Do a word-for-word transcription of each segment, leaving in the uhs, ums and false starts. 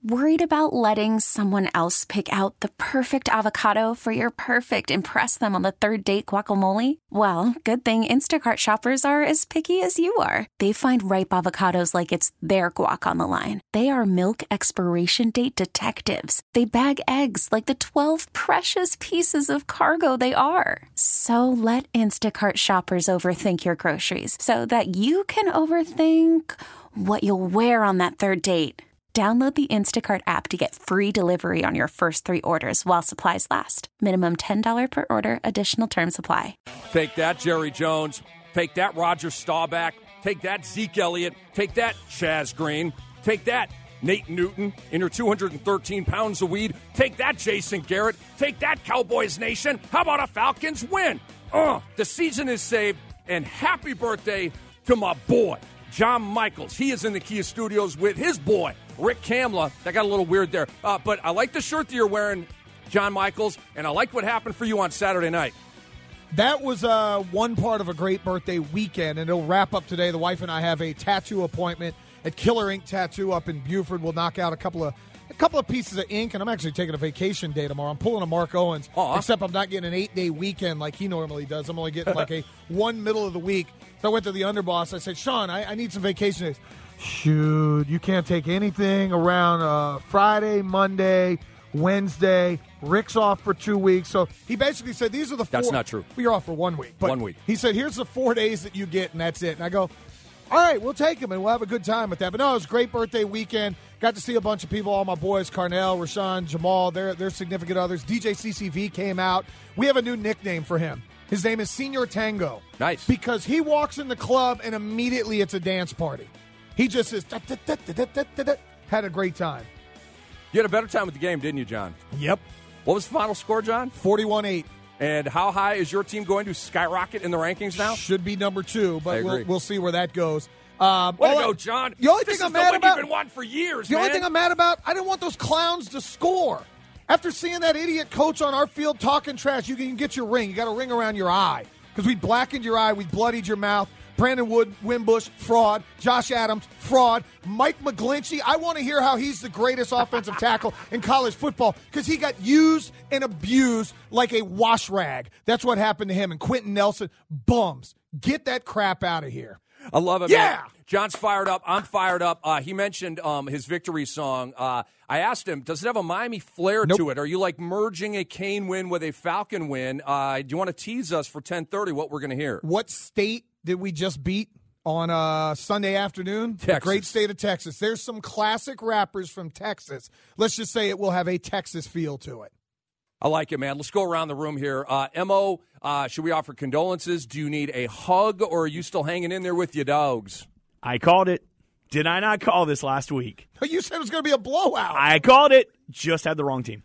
Worried about letting someone else pick out the perfect avocado for your perfect impress them on the third date guacamole? Well, good thing Instacart shoppers are as picky as you are. They find ripe avocados like it's their guac on the line. They are milk expiration date detectives. They bag eggs like the twelve precious pieces of cargo they are. So let Instacart shoppers overthink your groceries so that you can overthink what you'll wear on that third date. Download the Instacart app to get free delivery on your first three orders while supplies last. Minimum ten dollars per order. Additional terms apply. Take that, Jerry Jones. Take that, Roger Staubach. Take that, Zeke Elliott. Take that, Chaz Green. Take that, Nate Newton, in your two hundred thirteen pounds of weed. Take that, Jason Garrett. Take that, Cowboys Nation. How about a Falcons win? Uh, the season is saved, and happy birthday to my boy, John Michaels. He is in the Kia Studios with his boy, Rick Kamla. That got a little weird there. Uh, but I like the shirt that you're wearing, John Michaels, and I like what happened for you on Saturday night. That was uh, one part of a great birthday weekend, and it'll wrap up today. The wife and I have a tattoo appointment at Killer Ink Tattoo up in Buford. We'll knock out a couple of a couple of pieces of ink, and I'm actually taking a vacation day tomorrow. I'm pulling a Mark Owens, Aww. except I'm not getting an eight-day weekend like he normally does. I'm only getting like a one middle of the week. So I went to the underboss. I said, Sean, I, I need some vacation days. Shoot, you can't take anything around uh, Friday, Monday, Wednesday. Rick's off for two weeks. So he basically said, these are the four. That's not true. Well, you're off for one week. But one week. He said, here's the four days that you get, and that's it. And I go, all right, we'll take them, and we'll have a good time with that. But no, it was a great birthday weekend. Got to see a bunch of people, all my boys, Carnell, Rashawn, Jamal, their, their significant others. D J C C V came out. We have a new nickname for him. His name is Senior Tango. Nice. Because he walks in the club, and immediately it's a dance party. He just says, da, da, da, da, da, da, da. Had a great time. You had a better time with the game, didn't you, John? Yep. What was the final score, John? forty-one eight. And how high is your team going to skyrocket in the rankings now? Should be number two, but we'll, we'll see where that goes. Um, Way to go, John. The only this thing I'm is mad the about, you've been wanting for years, The man. only thing I'm mad about, I didn't want those clowns to score. After seeing that idiot coach on our field talking trash, you can get your ring. You got a ring around your eye because we blackened your eye, we bloodied your mouth. Brandon Wood, Wimbush, fraud. Josh Adams, fraud. Mike McGlinchey, I want to hear how he's the greatest offensive tackle in college football because he got used and abused like a wash rag. That's what happened to him. And Quentin Nelson, bums. Get that crap out of here. I love it, yeah. man. John's fired up. I'm fired up. Uh, he mentioned um, his victory song. Uh, I asked him, does it have a Miami flair nope. to it? Are you like merging a Kane win with a Falcon win? Uh, do you want to tease us for ten thirty what we're going to hear? What state did we just beat on uh, Sunday afternoon? Texas. The great state of Texas. There's some classic rappers from Texas. Let's just say it will have a Texas feel to it. I like it, man. Let's go around the room here. Uh, M O, uh, should we offer condolences? Do you need a hug, or are you still hanging in there with your dogs? I called it. Did I not call this last week? You said it was going to be a blowout. I called it. Just had the wrong team.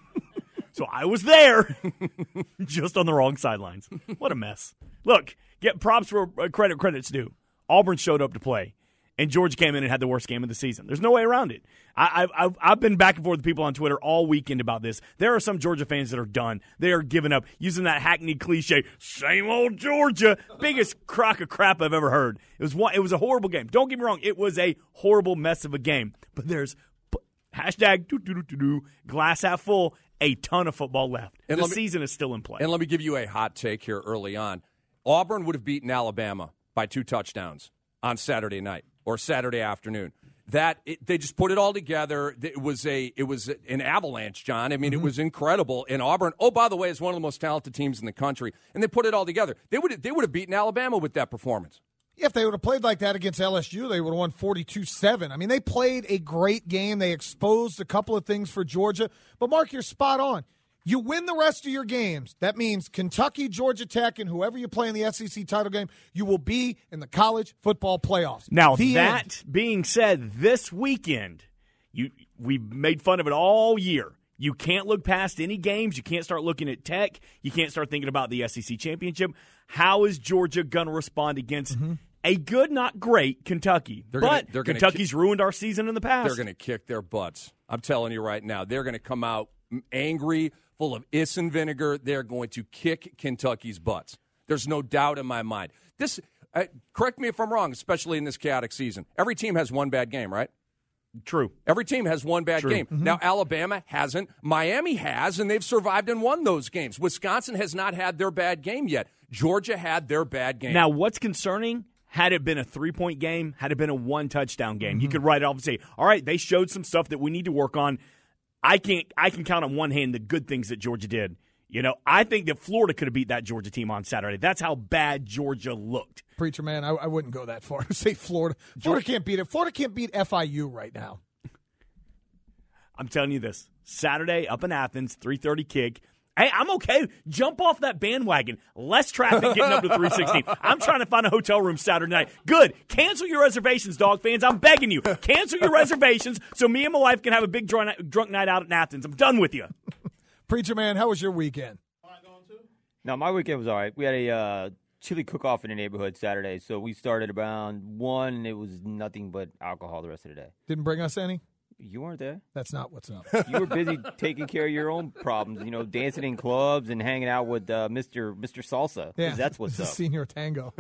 So I was there, just on the wrong sidelines. What a mess. Look, get props where credit credit's due. Auburn showed up to play, and Georgia came in and had the worst game of the season. There's no way around it. I, I've, I've been back and forth with people on Twitter all weekend about this. There are some Georgia fans that are done. They are giving up, using that hackneyed cliche, same old Georgia. Biggest crock of crap I've ever heard. It was one. It was a horrible game. Don't get me wrong. It was a horrible mess of a game. But there's hashtag doo doo doo doo doo, glass half full. A ton of football left. And the me, season is still in play. And let me give you a hot take here early on. Auburn would have beaten Alabama by two touchdowns on Saturday night or Saturday afternoon. That it, they just put it all together. It was a it was an avalanche, John. I mean, mm-hmm. It was incredible. And Auburn, oh, by the way, is one of the most talented teams in the country. And they put it all together. They would they would have beaten Alabama with that performance. If they would have played like that against L S U, they would have won forty-two seven. I mean, they played a great game. They exposed a couple of things for Georgia. But, Mark, you're spot on. You win the rest of your games. That means Kentucky, Georgia Tech, and whoever you play in the S E C title game, you will be in the college football playoffs. Now, the that end. being said, this weekend, you we made fun of it all year. You can't look past any games. You can't start looking at Tech. You can't start thinking about the S E C championship. How is Georgia going to respond against mm-hmm. a good, not great, Kentucky? They're but gonna, they're Kentucky's kick, ruined our season in the past. They're going to kick their butts. I'm telling you right now. They're going to come out angry, full of ice and vinegar. They're going to kick Kentucky's butts. There's no doubt in my mind. This, uh, correct me if I'm wrong, especially in this chaotic season. Every team has one bad game, right? True. Every team has one bad True. game. Mm-hmm. Now, Alabama hasn't. Miami has, and they've survived and won those games. Wisconsin has not had their bad game yet. Georgia had their bad game. Now, what's concerning, had it been a three-point game, had it been a one-touchdown game, mm-hmm. you could write it off and say, all right, they showed some stuff that we need to work on. I can't. I can count on one hand the good things that Georgia did. You know, I think that Florida could have beat that Georgia team on Saturday. That's how bad Georgia looked. Preacher man, I, I wouldn't go that far to say Florida. Florida can't beat it. Florida can't beat F I U right now. I'm telling you this. Saturday up in Athens, three thirty kick. Hey, I'm okay. Jump off that bandwagon. Less traffic getting up to three sixteen. I'm trying to find a hotel room Saturday night. Good. Cancel your reservations, dog fans. I'm begging you. Cancel your reservations so me and my wife can have a big drunk, drunk night out in Athens. I'm done with you. Preacher man, how was your weekend? No, my weekend was all right. We had a uh, chili cook-off in the neighborhood Saturday, so we started around one, and it was nothing but alcohol the rest of the day. Didn't bring us any? You weren't there. That's not what's up. You were busy taking care of your own problems, you know, dancing in clubs and hanging out with uh, Mister Mister Salsa. Yeah, that's what's up. Senior Tango.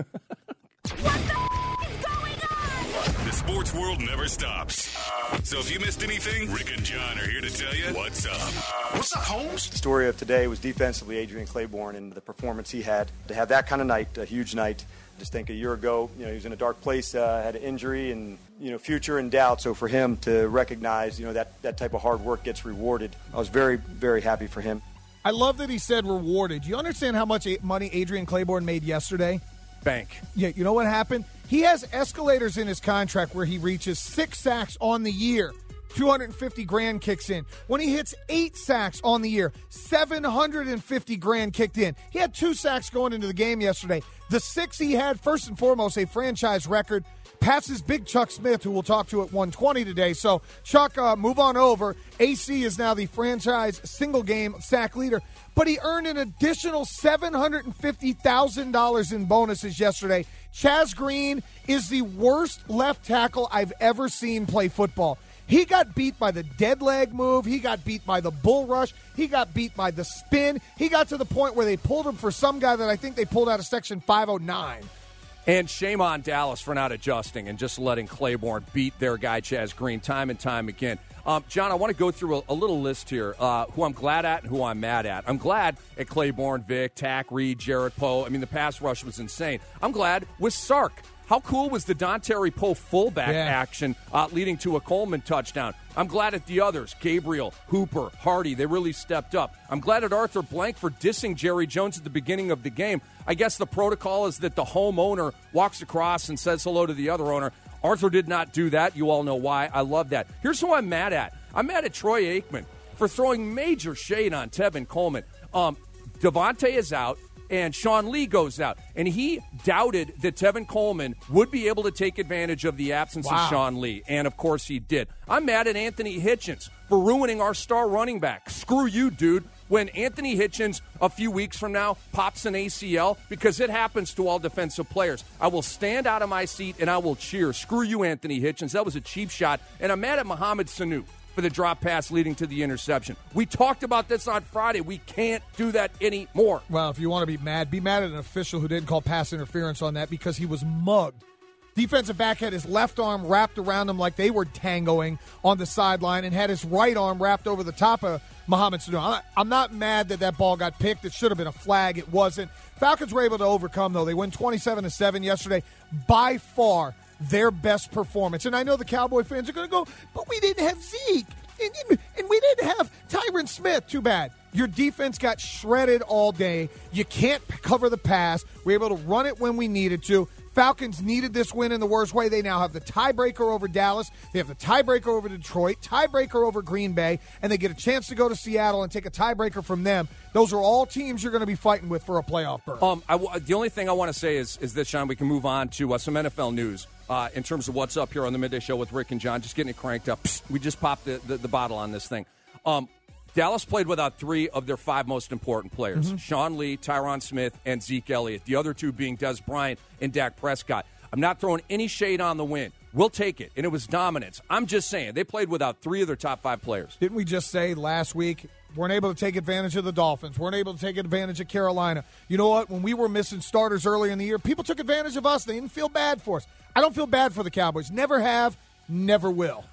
The sports world never stops. So if you missed anything, Rick and John are here to tell you what's up. What's up, Holmes? The story of today was defensively Adrian Claiborne and the performance he had. To have that kind of night, a huge night. Just think a year ago, you know, he was in a dark place, uh, had an injury and, you know, future in doubt. So for him to recognize, you know, that, that type of hard work gets rewarded, I was very, very happy for him. I love that he said rewarded. Do you understand how much money Adrian Claiborne made yesterday? Bank. Yeah, you know what happened? He has escalators in his contract where he reaches six sacks on the year. two hundred fifty grand kicks in. When he hits eight sacks on the year, seven hundred fifty grand kicked in. He had two sacks going into the game yesterday. The six he had, first and foremost, a franchise record. Passes Big Chuck Smith, who we'll talk to at one twenty today. So, Chuck, uh, move on over. A C is now the franchise single-game sack leader. But he earned an additional seven hundred fifty thousand dollars in bonuses yesterday. Chaz Green is the worst left tackle I've ever seen play football. He got beat by the dead leg move. He got beat by the bull rush. He got beat by the spin. He got to the point where they pulled him for some guy that I think they pulled out of Section five oh nine. And shame on Dallas for not adjusting and just letting Claiborne beat their guy Chaz Green time and time again. Um, John, I want to go through a, a little list here, uh, who I'm glad at and who I'm mad at. I'm glad at Claiborne, Vic, Tack, Reed, Jarrett Poe. I mean, the pass rush was insane. I'm glad with Sark. How cool was the Dontari Poe fullback yeah. action uh, leading to a Coleman touchdown? I'm glad at the others, Gabriel, Hooper, Hardy. They really stepped up. I'm glad at Arthur Blank for dissing Jerry Jones at the beginning of the game. I guess the protocol is that the home owner walks across and says hello to the other owner. Arthur did not do that. You all know why. I love that. Here's who I'm mad at. I'm mad at Troy Aikman for throwing major shade on Tevin Coleman. Um, Devontae is out. And Sean Lee goes out. And he doubted that Tevin Coleman would be able to take advantage of the absence wow. of Sean Lee. And, of course, he did. I'm mad at Anthony Hitchens for ruining our star running back. Screw you, dude. When Anthony Hitchens, a few weeks from now, pops an A C L, because it happens to all defensive players, I will stand out of my seat and I will cheer. Screw you, Anthony Hitchens. That was a cheap shot. And I'm mad at Mohamed Sanu for the drop pass leading to the interception. We talked about this on Friday. We can't do that anymore. Well, if you want to be mad, be mad at an official who didn't call pass interference on that because he was mugged. Defensive back had his left arm wrapped around him like they were tangoing on the sideline and had his right arm wrapped over the top of Mohamed Sanu. I'm not, I'm not mad that that ball got picked. It should have been a flag. It wasn't. Falcons were able to overcome, though. They win twenty-seven to seven yesterday. By far, their best performance. And I know the Cowboy fans are going to go, but we didn't have Zeke. And, and we didn't have Tyron Smith. Too bad. Your defense got shredded all day. You can't cover the pass. We were able to run it when we needed to. Falcons needed this win in the worst way. They now have the tiebreaker over Dallas. They have the tiebreaker over Detroit, tiebreaker over Green Bay, and they get a chance to go to Seattle and take a tiebreaker from them. Those are all teams you're going to be fighting with for a playoff berth. Um, I w- the only thing I want to say is, is this, Sean, we can move on to uh, some N F L news uh, in terms of what's up here on the Midday Show with Rick and John. Just getting it cranked up. Psst, we just popped the, the, the bottle on this thing. Um, Dallas played without three of their five most important players, mm-hmm. Sean Lee, Tyron Smith, and Zeke Elliott, the other two being Des Bryant and Dak Prescott. I'm not throwing any shade on the win. We'll take it, and it was dominance. I'm just saying, they played without three of their top five players. Didn't we just say last week, weren't able to take advantage of the Dolphins, weren't able to take advantage of Carolina? You know what? When we were missing starters earlier in the year, people took advantage of us. They didn't feel bad for us. I don't feel bad for the Cowboys. Never have, never will.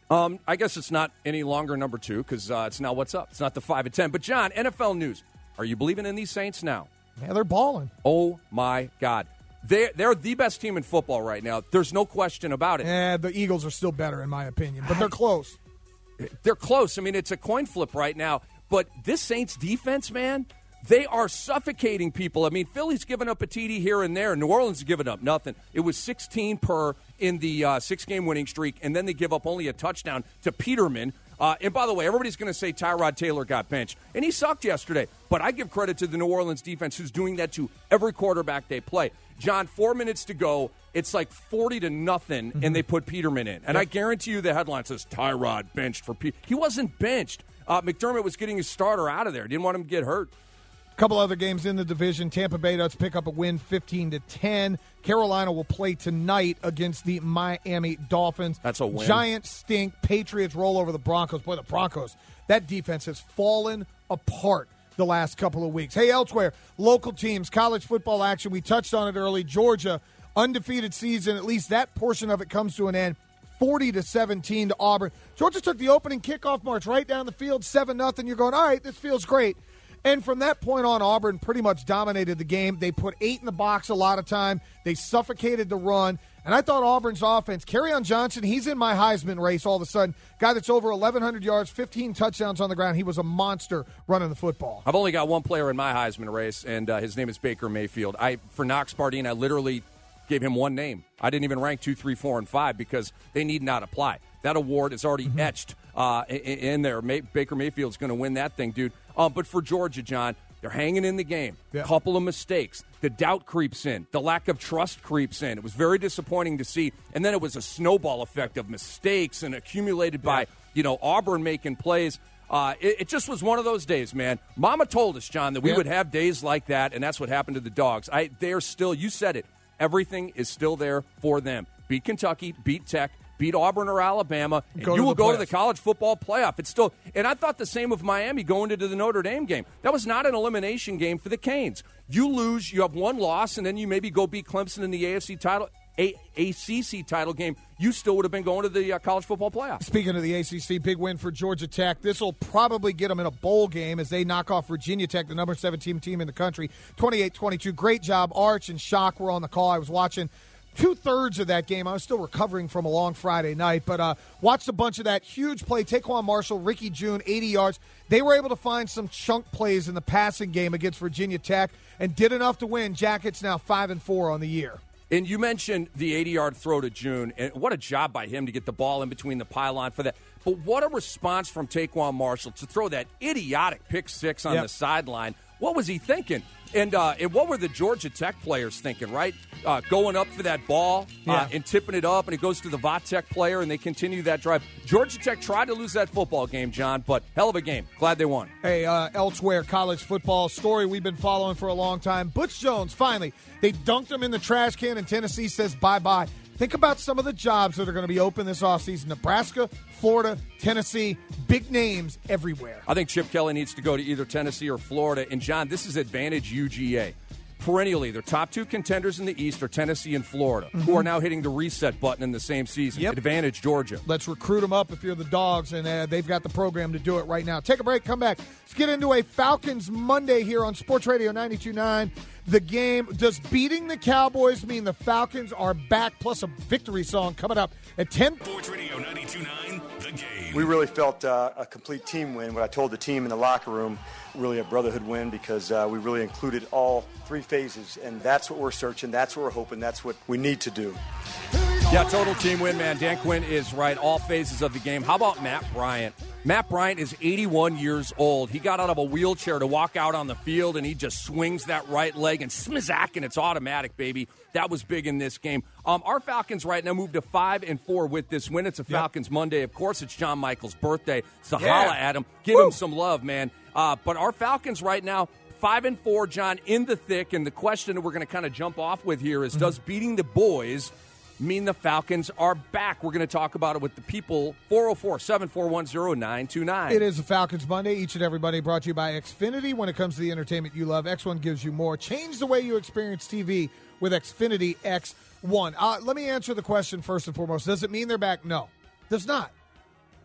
Um, I guess it's not any longer number two because uh, it's now what's up. It's not the five and ten. But, John, N F L news. Are you believing in these Saints now? Yeah, they're balling. Oh, my God. They're, they're the best team in football right now. There's no question about it. Yeah, the Eagles are still better, in my opinion, but they're close. They're close. I mean, it's a coin flip right now. But this Saints defense, man, they are suffocating people. I mean, Philly's given up a T D here and there. New Orleans has given up nothing. It was sixteen per in the uh, six-game winning streak, and then they give up only a touchdown to Peterman. Uh, and by the way, everybody's going to say Tyrod Taylor got benched, and he sucked yesterday. But I give credit to the New Orleans defense who's doing that to every quarterback they play. John, four minutes to go. It's like forty to nothing, mm-hmm. and they put Peterman in. And yep. I guarantee you the headline says Tyrod benched for Peterman. He wasn't benched. Uh, McDermott was getting his starter out of there. Didn't want him to get hurt. A couple other games in the division. Tampa Bay does pick up a win fifteen to ten. Carolina will play tonight against the Miami Dolphins. That's a win. Giants stink. Patriots roll over the Broncos. Boy, the Broncos, that defense has fallen apart the last couple of weeks. Hey, elsewhere, local teams, college football action. We touched on it early. Georgia, undefeated season. At least that portion of it comes to an end. forty to seventeen to Auburn. Georgia took the opening kickoff march right down the field, seven nothing. You're going, all right, this feels great. And from that point on, Auburn pretty much dominated the game. They put eight in the box a lot of time. They suffocated the run. And I thought Auburn's offense, Kerryon Johnson, he's in my Heisman race all of a sudden. Guy that's over eleven hundred yards, fifteen touchdowns on the ground. He was a monster running the football. I've only got one player in my Heisman race, and uh, his name is Baker Mayfield. I For Knox Pardine, I literally gave him one name. I didn't even rank two, three, four, and five because they need not apply. That award is already mm-hmm. etched uh, in, in there. May- Baker Mayfield's going to win that thing, dude. Um, but for Georgia, John, they're hanging in the game. A yeah. couple of mistakes. The doubt creeps in. The lack of trust creeps in. It was very disappointing to see. And then it was a snowball effect of mistakes and accumulated yeah. by, you know, Auburn making plays. Uh, it, it just was one of those days, man. Mama told us, John, that we yeah. would have days like that, and that's what happened to the Dogs. I, they're still, you said it, everything is still there for them. Beat Kentucky, beat Tech, beat Auburn or Alabama, and go you will go playoffs. to the college football playoff. It's still, and I thought the same of Miami going into the Notre Dame game. That was not an elimination game for the Canes. You lose, you have one loss, and then you maybe go beat Clemson in the A F C title, A- ACC title game. You still would have been going to the uh, college football playoff. Speaking of the A C C, big win for Georgia Tech. This will probably get them in a bowl game as they knock off Virginia Tech, the number seventeen team in the country, twenty-eight twenty-two. Great job. Arch and Shock were on the call. I was watching two-thirds of that game. I was still recovering from a long Friday night, but uh, watched a bunch of that. Huge play. Taquan Marshall, Ricky June, eighty yards. They were able to find some chunk plays in the passing game against Virginia Tech and did enough to win. Jackets now five and four on the year. And you mentioned the eighty-yard throw to June, and what a job by him to get the ball in between the pylon for that. But what a response from Taquan Marshall to throw that idiotic pick six on yep. the sideline. What was he thinking? And, uh, and what were the Georgia Tech players thinking, right? Uh, going up for that ball uh, yeah. and tipping it up, and it goes to the Vatech player, and they continue that drive. Georgia Tech tried to lose that football game, John, but hell of a game. Glad they won. Hey, uh, elsewhere, college football story we've been following for a long time. Butch Jones, finally, they dunked him in the trash can, and Tennessee says bye-bye. Think about some of the jobs that are going to be open this offseason. Nebraska, Florida, Tennessee, big names everywhere. I think Chip Kelly needs to go to either Tennessee or Florida. And, John, this is advantage U G A. Perennially, their top two contenders in the East are Tennessee and Florida, mm-hmm. who are now hitting the reset button in the same season. Yep. Advantage Georgia. Let's recruit them up if you're the Dogs, and uh, they've got the program to do it right now. Take a break, come back. Let's get into a Falcons Monday here on Sports Radio ninety-two point nine. The game, does beating the Cowboys mean the Falcons are back, plus a victory song coming up at ten. Sports Radio ninety-two point nine, The Game. We really felt uh, a complete team win. What I told the team in the locker room, really a brotherhood win because uh, we really included all three phases, and that's what we're searching, that's what we're hoping, that's what we need to do. Yeah, total team win, man. Dan Quinn is right. All phases of the game. How about Matt Bryant? Matt Bryant is eighty-one years old. He got out of a wheelchair to walk out on the field, and he just swings that right leg and smizack, and it's automatic, baby. That was big in this game. Um, our Falcons right now move to five and four with this win. It's a Falcons yep. Monday. Of course, it's John Michael's birthday. So yeah. holla at him. Give Woo. him some love, man. Uh, but our Falcons right now, five and four, John, in the thick. And the question that we're going to kind of jump off with here is, mm-hmm. does beating the boys mean the Falcons are back? We're going to talk about it with the people. four oh four, seven four one, oh nine two nine. It is a Falcons Monday. Each and everybody brought to you by Xfinity. When it comes to the entertainment you love, X one gives you more. Change the way you experience T V with Xfinity X one. Uh, let me answer the question first and foremost. Does it mean they're back? No, does not.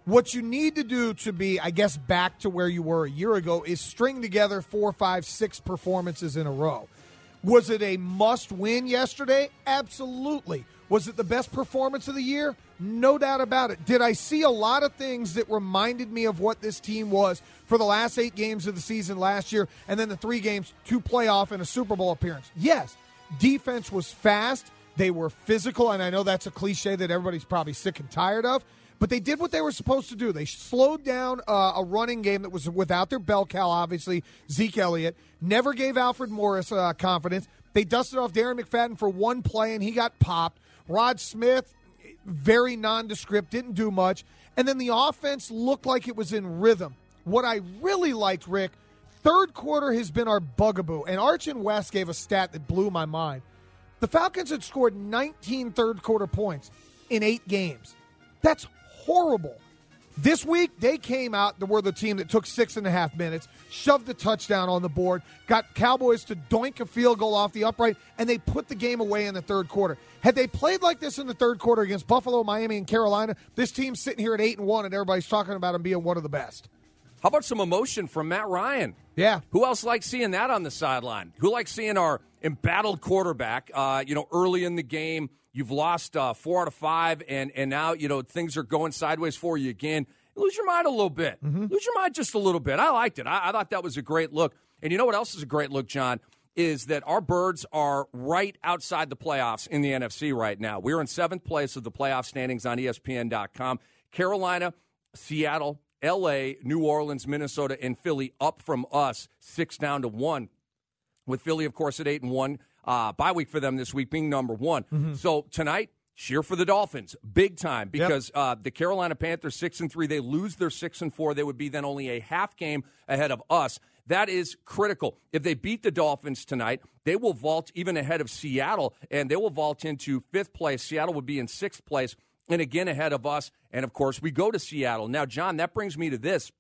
What you need to do to be, I guess, back to where you were a year ago is string together four, five, six performances in a row. Was it a must-win yesterday? Absolutely. Was it the best performance of the year? No doubt about it. Did I see a lot of things that reminded me of what this team was for the last eight games of the season last year and then the three games, two playoff and a Super Bowl appearance? Yes. Defense was fast. They were physical, and I know that's a cliche that everybody's probably sick and tired of, but they did what they were supposed to do. They slowed down uh, a running game that was without their bell cow, obviously, Zeke Elliott. Never gave Alfred Morris uh, confidence. They dusted off Darren McFadden for one play, and he got popped. Rod Smith, very nondescript, didn't do much. And then the offense looked like it was in rhythm. What I really liked, Rick, third quarter has been our bugaboo. And Arch and West gave a stat that blew my mind. The Falcons had scored nineteen third-quarter points in eight games. That's horrible. This week, they came out, they were the team that took six and a half minutes, shoved a touchdown on the board, got Cowboys to doink a field goal off the upright, and they put the game away in the third quarter. Had they played like this in the third quarter against Buffalo, Miami, and Carolina, this team's sitting here at eight and one, and everybody's talking about them being one of the best. How about some emotion from Matt Ryan? Yeah. Who else likes seeing that on the sideline? Who likes seeing our embattled quarterback, uh, you know, early in the game? You've lost uh, four out of five, and, and now, you know, things are going sideways for you again. You lose your mind a little bit. Mm-hmm. Lose your mind just a little bit. I liked it. I, I thought that was a great look. And you know what else is a great look, John, is that our Birds are right outside the playoffs in the N F C right now. We're in seventh place of the playoff standings on E S P N dot com. Carolina, Seattle, L A, New Orleans, Minnesota, and Philly up from us, six down to one. With Philly, of course, at eight and one. Uh, bye week for them this week being number one. Mm-hmm. So tonight, cheer for the Dolphins, big time, because yep. uh, the Carolina Panthers six and three. They lose their six and four. They would be then only a half game ahead of us. That is critical. If they beat the Dolphins tonight, they will vault even ahead of Seattle, and they will vault into fifth place. Seattle would be in sixth place, and again ahead of us. And of course, we go to Seattle. Now, John, that brings me to this.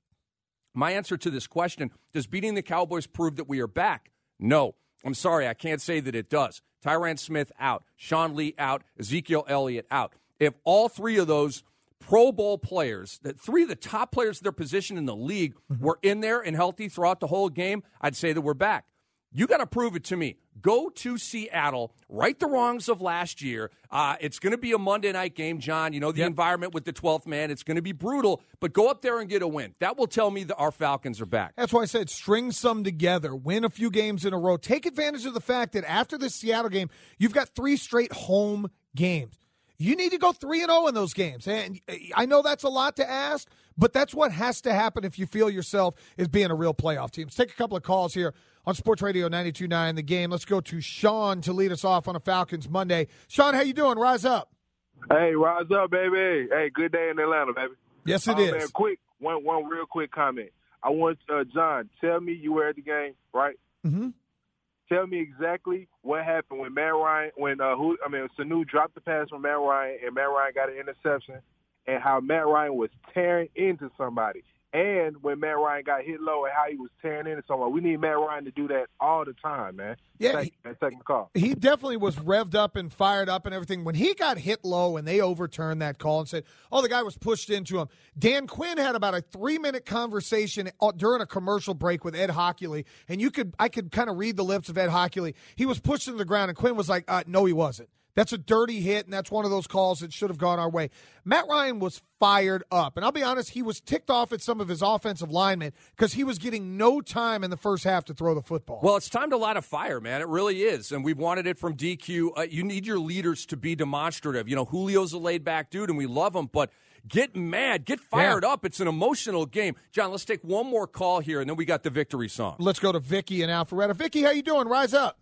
My answer to this question: does beating the Cowboys prove that we are back? No. I'm sorry, I can't say that it does. Tyrann Smith out, Sean Lee out, Ezekiel Elliott out. If all three of those Pro Bowl players, the three of the top players of their position in the league, mm-hmm. were in there and healthy throughout the whole game, I'd say that we're back. You got to prove it to me. Go to Seattle, right the wrongs of last year. Uh, it's going to be a Monday night game, John. You know, the yep. environment with the twelfth man, it's going to be brutal, but go up there and get a win. That will tell me that our Falcons are back. That's why I said string some together, win a few games in a row. Take advantage of the fact that after this Seattle game, you've got three straight home games. You need to go three and oh in those games. And I know that's a lot to ask, but that's what has to happen if you feel yourself as being a real playoff team. Let's take a couple of calls here on Sports Radio ninety-two point nine The Game. Let's go to Sean to lead us off on a Falcons Monday. Sean, how you doing? Rise up. Hey, rise up, baby. Hey, good day in Atlanta, baby. Yes, it uh, is. Man, quick, one, one real quick comment. I want uh, John, tell me you were at the game, right? Mm-hmm. Tell me exactly what happened when Matt Ryan, when uh, who, I mean, Sanu dropped the pass from Matt Ryan, and Matt Ryan got an interception, and how Matt Ryan was tearing into somebody. And when Matt Ryan got hit low and how he was tearing into someone. We need Matt Ryan to do that all the time, man. Yeah, Thank you, man. Second call. He definitely was revved up and fired up and everything. When he got hit low and they overturned that call and said, oh, the guy was pushed into him, Dan Quinn had about a three-minute conversation during a commercial break with Ed Hockley, and you could I could kind of read the lips of Ed Hockley. He was pushed into the ground, and Quinn was like, uh, no, he wasn't. That's a dirty hit, and that's one of those calls that should have gone our way. Matt Ryan was fired up, and I'll be honest, he was ticked off at some of his offensive linemen because he was getting no time in the first half to throw the football. Well, it's time to light a fire, man. It really is, and we've wanted it from D Q. Uh, you need your leaders to be demonstrative. You know, Julio's a laid-back dude, and we love him, but get mad, get fired yeah. up. It's an emotional game. John, let's take one more call here, and then we got the victory song. Let's go to Vicky in Alpharetta. Vicky, how you doing? Rise up.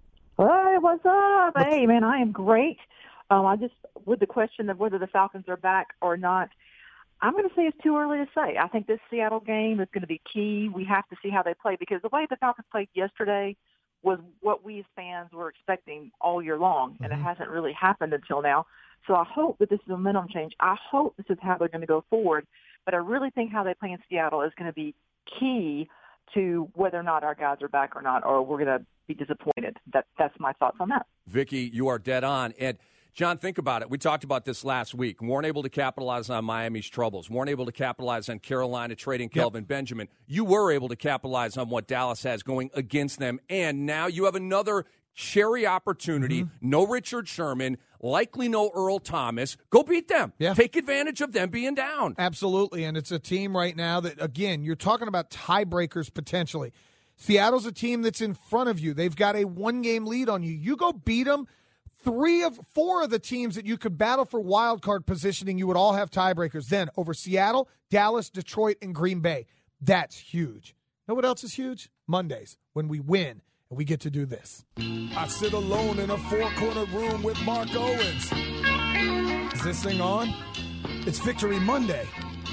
Hey, what's up? Hey, man, I am great. Um, I just, with the question of whether the Falcons are back or not, I'm going to say it's too early to say. I think this Seattle game is going to be key. We have to see how they play because the way the Falcons played yesterday was what we as fans were expecting all year long, mm-hmm. and it hasn't really happened until now. So I hope that this is a momentum change. I hope this is how they're going to go forward, but I really think how they play in Seattle is going to be key to whether or not our guys are back or not, or we're going to be disappointed. That That's my thoughts on that. Vicky, you are dead on. And John, think about it. We talked about this last week. Weren't able to capitalize on Miami's troubles. Weren't able to capitalize on Carolina trading Kelvin yep. Benjamin. You were able to capitalize on what Dallas has going against them. And now you have another cherry opportunity. Mm-hmm. No Richard Sherman, likely no Earl Thomas. Go beat them. Yeah. Take advantage of them being down. Absolutely. And it's a team right now that, again, you're talking about tiebreakers potentially. Seattle's a team that's in front of you. They've got a one-game lead on you. You go beat them. Three of four of the teams that you could battle for wild card positioning, you would all have tiebreakers. Then over Seattle, Dallas, Detroit, and Green Bay. That's huge. Know what else is huge? Mondays, when we win and we get to do this. I sit alone in a four-corner room with Mark Owens. Is this thing on? It's Victory Monday.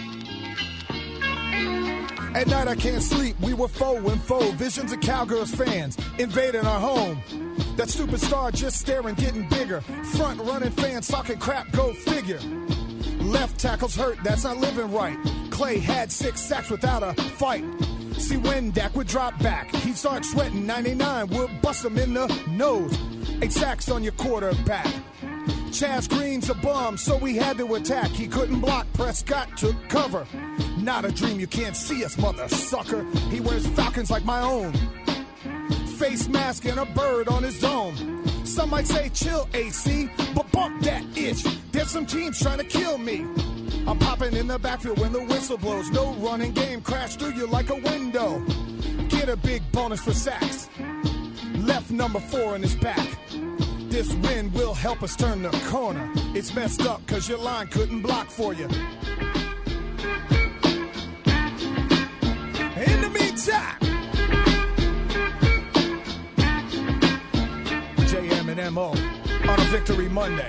At night I can't sleep, we were foe and foe. Visions of Cowgirls fans invading our home. That stupid star just staring, getting bigger. Front running fans talking crap, go figure. Left tackle's hurt, that's not living right. Clay had six sacks without a fight. See when Dak would drop back, he'd start sweating. ninety-nine would bust him in the nose. Eight sacks on your quarterback. Chaz Green's a bum, so we had to attack. He couldn't block, Prescott took cover. Not a dream, you can't see us, mother sucker. He wears Falcons like my own. Face mask and a bird on his dome. Some might say chill, A C, but bump that itch. There's some teams trying to kill me. I'm popping in the backfield when the whistle blows. No running game, crash through you like a window. Get a big bonus for sacks. Left number four in his back. This win will help us turn the corner. It's messed up because your line couldn't block for you. In the meantime, J M and M O on a Victory Monday.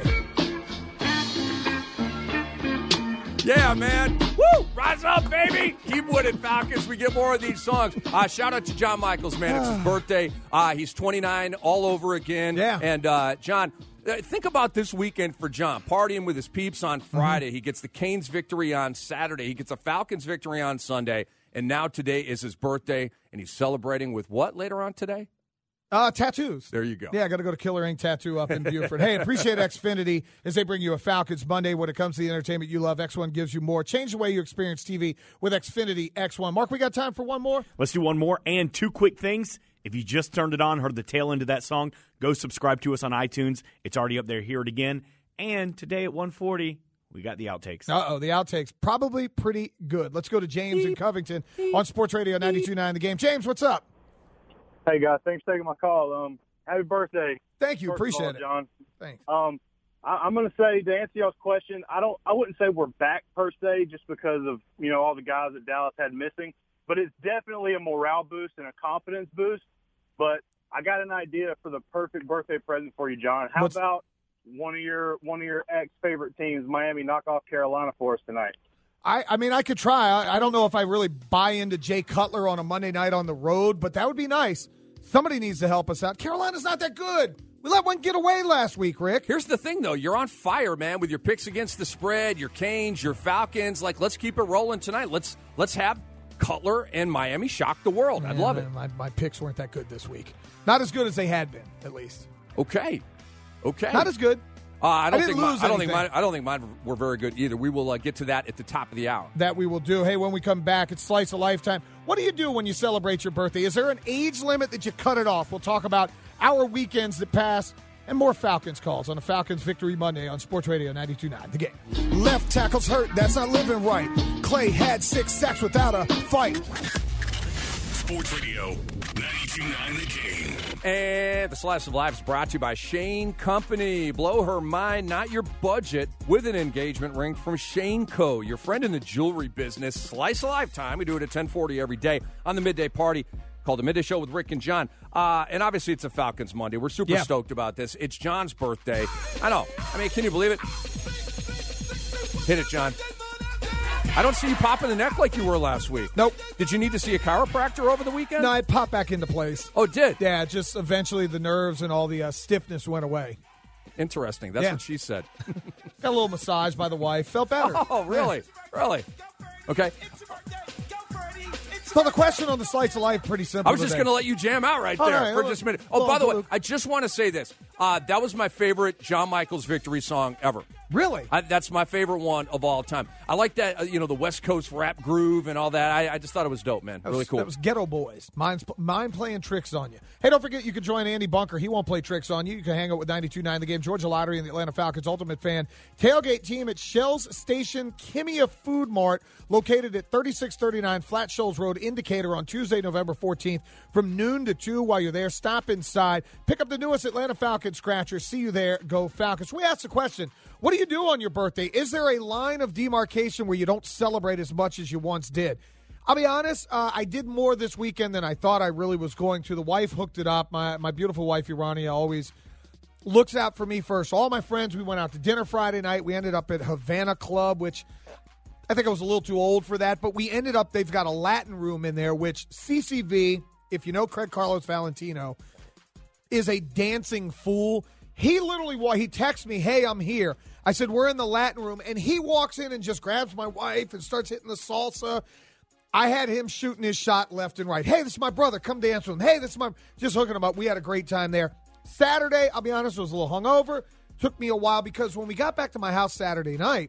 Yeah, man. Woo! Rise up, baby. Keep winning, Falcons. We get more of these songs. Uh, shout out to John Michaels, man. It's his birthday. Uh, he's twenty-nine all over again. Yeah. And, uh, John, uh, think about this weekend for John. Partying with his peeps on Friday. Mm-hmm. He gets the Canes victory on Saturday. He gets a Falcons victory on Sunday. And now today is his birthday. And he's celebrating with what later on today? Uh, tattoos. There you go. Yeah, I got to go to Killer Ink Tattoo up in Buford. Hey, appreciate Xfinity as they bring you a Falcons Monday. When it comes to the entertainment you love, X one gives you more. Change the way you experience T V with Xfinity X one. Mark, we got time for one more? Let's do one more. And two quick things. If you just turned it on, heard the tail end of that song, go subscribe to us on iTunes. It's already up there. Hear it again. And today at one forty, we got the outtakes. Uh-oh, the outtakes. Probably pretty good. Let's go to James in Covington on Sports Radio ninety-two point nine The Game. James, what's up? Hey, guys. Thanks for taking my call. Um, happy birthday. Thank you. First Appreciate all, it. John. Thanks. Um, I, I'm going to say, to answer y'all's question, I don't. I wouldn't say we're back per se just because of, you know, all the guys that Dallas had missing. But it's definitely a morale boost and a confidence boost. But I got an idea for the perfect birthday present for you, John. How What's... about one of your one of your ex-favorite teams, Miami, knock off Carolina for us tonight? I, I mean, I could try. I, I don't know if I really buy into Jay Cutler on a Monday night on the road, but that would be nice. Somebody needs to help us out. Carolina's not that good. We let one get away last week, Rick. Here's the thing, though. You're on fire, man, with your picks against the spread, your Canes, your Falcons. Like, let's keep it rolling tonight. Let's let's have Cutler and Miami shock the world. Man, I'd love man, it. My, my picks weren't that good this week. Not as good as they had been, at least. Okay. Okay. Not as good. Uh, I don't I think didn't mine, lose I don't think anything. mine, I don't think mine were very good either. We will uh, get to that at the top of the hour. That we will do. Hey, when we come back, it's Slice of Lifetime. What do you do when you celebrate your birthday? Is there an age limit that you cut it off? We'll talk about our weekends that pass and more Falcons calls on a Falcons Victory Monday on Sports Radio ninety-two point nine The Game. Left tackle's hurt, that's not living right. Clay had six sacks without a fight. Sports Radio ninety-two point nine The Game. And the Slice of Life is brought to you by Shane Company. Blow her mind, not your budget, with an engagement ring from Shane Co., your friend in the jewelry business. Slice of Lifetime. We do it at ten forty every day on the Midday Party called The Midday Show with Rick and John. Uh, and obviously it's a Falcons Monday. We're super Yeah. stoked about this. It's John's birthday. I know. I mean, can you believe it? Hit it, John. I don't see you popping the neck like you were last week. Nope. Did you need to see a chiropractor over the weekend? No, it popped back into place. Oh, it did? Yeah, just eventually the nerves and all the uh, stiffness went away. Interesting. That's Yeah. what she said. Got a little massage by the wife. Felt better. Oh, really? Yeah. Really? Okay. So the question on the Slice of Life, pretty simple. I was just today. going to let you jam out right All there right, for well, just a minute. Oh, well, by the way, well, I just want to say this. Uh, that was my favorite John Michaels victory song ever. Really? I, that's my favorite one of all time. I like that, uh, you know, the West Coast rap groove and all that. I, I just thought it was dope, man. That really was, cool. That was Ghetto Boys. Mine's, mine playing tricks on you. Hey, don't forget you can join Andy Bunker. He won't play tricks on you. You can hang out with ninety-two point nine The Game, Georgia Lottery, and the Atlanta Falcons Ultimate Fan Tailgate Team at Shell's Station Kimia Food Mart, located at thirty-six thirty-nine Flat Shoals Road, Indicator, on Tuesday, November fourteenth, from noon to two. While you're there, stop inside. Pick up the newest Atlanta Falcons scratcher. See you there. Go Falcons. We asked the question, what do you do on your birthday? Is there a line of demarcation where you don't celebrate as much as you once did? I'll be honest, uh, I did more this weekend than I thought I really was going to. The wife hooked it up. My my beautiful wife, Urania, always looks out for me first. All my friends, we went out to dinner Friday night. We ended up at Havana Club, which I think I was a little too old for that. But we ended up, they've got a Latin room in there, which C C V, if you know Craig Carlos Valentino, is a dancing fool. He literally, he texts me, hey, I'm here. I said, we're in the Latin room. And he walks in and just grabs my wife and starts hitting the salsa. I had him shooting his shot left and right. Hey, this is my brother. Come dance with him. Hey, this is my, just hooking him up. We had a great time there. Saturday, I'll be honest, I was a little hungover. Took me a while because when we got back to my house Saturday night,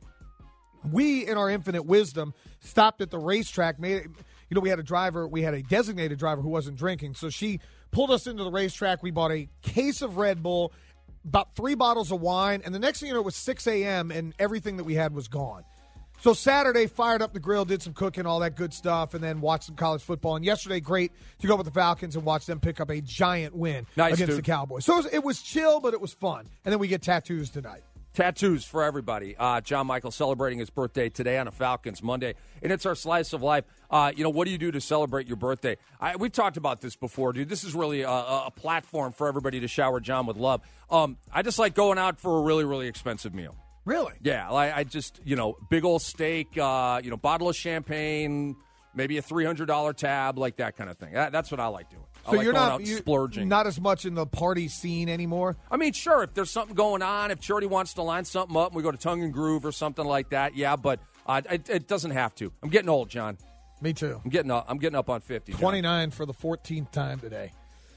we, in our infinite wisdom, stopped at the racetrack. Made, you know, we had a driver, we had a designated driver who wasn't drinking. So she pulled us into the racetrack. We bought a case of Red Bull, about three bottles of wine, and the next thing you know, it was six a.m., and everything that we had was gone. So Saturday, fired up the grill, did some cooking, all that good stuff, and then watched some college football. And yesterday, great to go with the Falcons and watch them pick up a giant win Nice, against dude. the Cowboys. So it was, it was chill, but it was fun. And then we get tattoos tonight. Tattoos for everybody. Uh, John Michael celebrating his birthday today on a Falcons Monday, and it's our slice of life. Uh, you know, what do you do to celebrate your birthday? I, we've talked about this before, dude. This is really a, a platform for everybody to shower John with love. Um, I just like going out for a really, really expensive meal. Really? Yeah, I, I just, you know, big old steak, uh, you know, bottle of champagne, maybe a three hundred dollars tab, like that kind of thing. That, that's what I like doing. I So like you're going not out and you, splurging. not as much in the party scene anymore? I mean, sure, if there's something going on, if Charity wants to line something up and we go to Tongue and Groove or something like that, yeah, but uh, it, it doesn't have to. I'm getting old, John. Me too. I'm getting up, I'm getting up on fifty. John. twenty-nine for the fourteenth time today.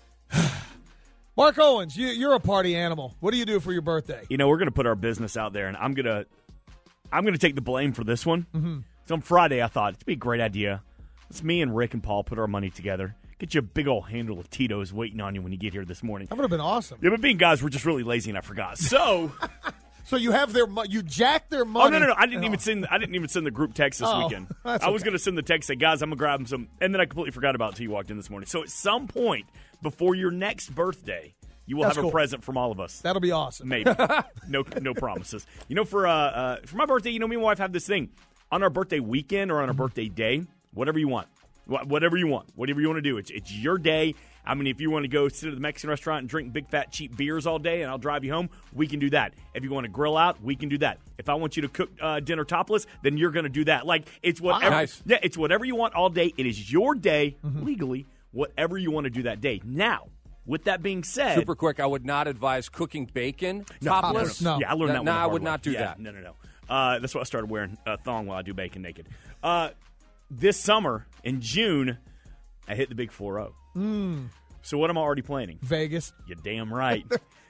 Mark Owens, you, you're a party animal. What do you do for your birthday? You know, we're going to put our business out there, and I'm going to I'm going to take the blame for this one. Mm-hmm. So on Friday, I thought it'd be a great idea. Let's me and Rick and Paul put our money together. Get you a big old handle of Tito's waiting on you when you get here this morning. That would have been awesome. Yeah, but being guys, we're just really lazy, and I forgot. So, so you have their mo- you jacked their money. Oh no, no, no! I didn't even send. I didn't even send the group text this Oh, weekend. that's I was okay. going to send the text say, guys, I'm gonna grab some, and then I completely forgot about it until you walked in this morning. So at some point before your next birthday, you will That's have cool. a present from all of us. That'll be awesome. Maybe. no, no promises. You know, for uh, uh, for my birthday, you know, me and my wife have this thing on our birthday weekend or on our birthday day, whatever you want, Wh- whatever you want, whatever you want to do. It's it's your day. I mean, if you want to go sit at the Mexican restaurant and drink big, fat, cheap beers all day and I'll drive you home, we can do that. If you want to grill out, we can do that. If I want you to cook uh, dinner topless, then you're going to do that. Like, it's whatever. Nice. Yeah, it's whatever you want all day. It is your day, legally, whatever you want to do that day. Now, with that being said, Super quick, I would not advise cooking bacon No, topless. no, no. Yeah, I learned that, That- one nah, the I hard would way. not do Yeah, that. No, no, no. Uh, that's why I started wearing a thong while I do bacon naked. Uh, this summer, in June, I hit the big four oh. Mm, So what am I already planning? Vegas. You're damn right.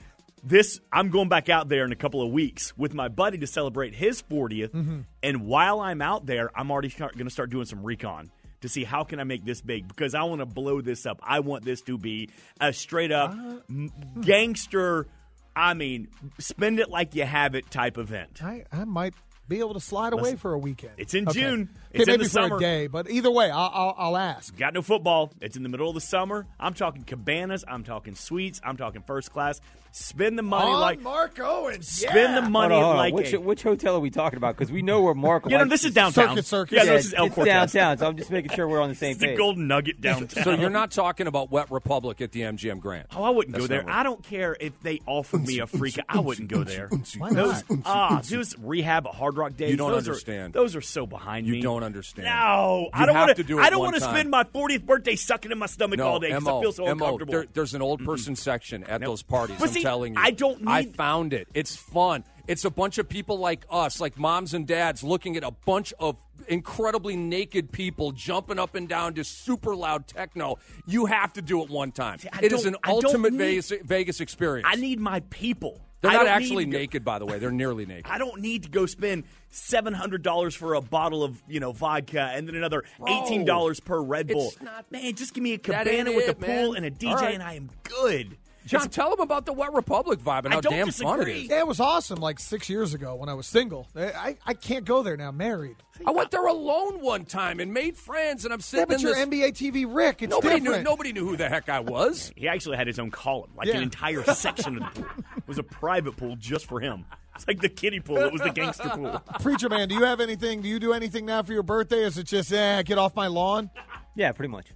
This, I'm going back out there in a couple of weeks with my buddy to celebrate his fortieth. Mm-hmm. And while I'm out there, I'm already going to start doing some recon to see how can I make this big, because I want to blow this up. I want this to be a straight up m gangster, I mean, spend it like you have it type event. I, I might be able to slide away Listen, for a weekend. it's in Okay. June. Okay, It's in maybe the for summer. a day, but either way, I'll, I'll, I'll ask. Got no football. It's in the middle of the summer. I'm talking cabanas. I'm talking suites. I'm talking first class. Spend the money On like Mark Owens. spend yeah. the money Hold on, hold on. like which, a, which hotel are we talking about? Because we know where Mark. Yeah, no, likes this is to- downtown. Circuit Circus. Yeah, Yeah, no, this is El it's Cortez. downtown. So I'm just making sure we're on the same It's the page. Golden Nugget downtown. So you're not talking about Wet Republic at the M G M Grand. Oh, I wouldn't That's go there. not what- I don't care if they offered me a freak. I wouldn't go there. Why Those not? ah, those rehab hard Rock days. You don't those understand. Are, those are so behind you me. You don't understand. No, you I don't want want to do it I don't want to spend my fortieth birthday sucking in my stomach no, all day because I feel so M O, uncomfortable. There, there's an old person mm-hmm. section at nope. those parties. But I'm see, telling you. I don't need. I found it. It's fun. It's a bunch of people like us, like moms and dads, looking at a bunch of incredibly naked people jumping up and down to super loud techno. You have to do it one time. See, it is an ultimate need, Vegas, Vegas experience. I need my people. They're I not actually go, naked, by the way. They're nearly naked. I don't need to go spend seven hundred dollars for a bottle of, you know, vodka and then another Bro, eighteen dollars per Red Bull. It's not, man, just give me a cabana with it, a pool man. and a D J right. and I am good. John, it's, tell them about the Wet Republic vibe and how damn disagree. fun it is. Yeah, it was awesome like six years ago when I was single. I, I can't go there now, married. I went there alone one time and made friends, and I'm sitting yeah, but in you're this... N B A T V Rick. It's nobody different. Knew, nobody knew who the heck I was. He actually had his own column, like yeah. an entire section of the pool. It was a private pool just for him. It's like the kiddie pool. It was the gangster pool. Preacher man, do you have anything? Do you do anything now for your birthday? Is it just, eh, get off my lawn? Yeah, pretty much.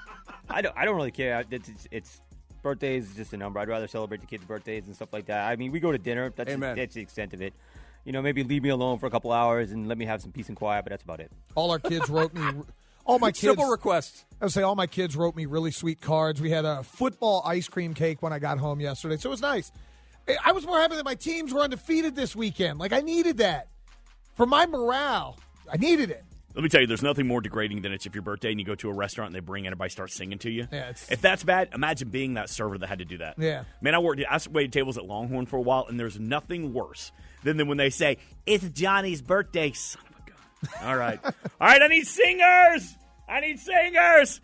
I don't. I don't really care. It's, it's, it's birthdays is just a number. I'd rather celebrate the kids' birthdays and stuff like that. I mean, we go to dinner. That's, Amen. that's the extent of it. You know, maybe leave me alone for a couple hours and let me have some peace and quiet, but that's about it. All our kids wrote me. All my kids. Simple requests. I would say all my kids wrote me really sweet cards. We had a football ice cream cake when I got home yesterday, so it was nice. I was more happy that my teams were undefeated this weekend. Like, I needed that. For my morale, I needed it. Let me tell you, there's nothing more degrading than it's if your birthday and you go to a restaurant and they bring in and everybody starts singing to you. Yeah, it's, if that's bad, imagine being that server that had to do that. Yeah. Man, I worked I waited tables at Longhorn for a while, and there's nothing worse than, than when they say, it's Johnny's birthday. Son of a gun. All right. All right, I need singers. I need singers.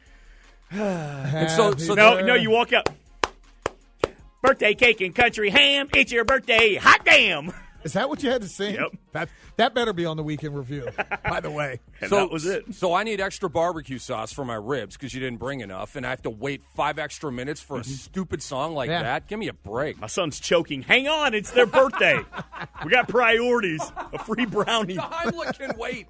and so, so no, no, you walk up. Birthday cake and country ham. It's your birthday. Hot damn. Is that what you had to sing? Yep. That that better be on the weekend review, by the way. And so that was it. So I need extra barbecue sauce for my ribs because you didn't bring enough, and I have to wait five extra minutes for a stupid song like Yeah. that. Give me a break. My son's choking. Hang on, it's their birthday. We got priorities. A free brownie. The Heimlich can wait.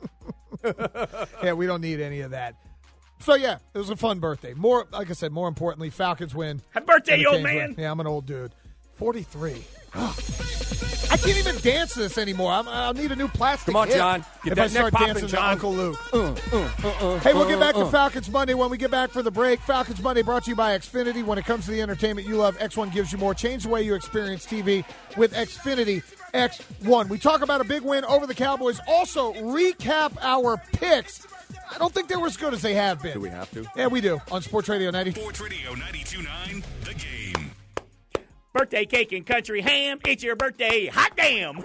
Yeah, we don't need any of that. So, yeah, it was a fun birthday. More, like I said, more importantly, Falcons win. Happy birthday, And the you old Canes man. win. Yeah, I'm an old dude. forty-three. Oh. I can't even dance this anymore. I'm, I'll need a new plastic Come on, hip John. Get if that I start neck popping, dancing John. to Uncle Luke. Uh, uh, uh, uh, Hey, we'll get uh, back uh, to Falcons Monday when we get back for the break. Falcons Monday brought to you by Xfinity. When it comes to the entertainment you love, X one gives you more. Change the way you experience T V with Xfinity X one. We talk about a big win over the Cowboys. Also, recap our picks. I don't think they were as good as they have been. Do we have to? Yeah, we do. On Sports Radio ninety. Sports Radio ninety-two point nine, The Game. Birthday cake and country ham. It's your birthday. Hot damn.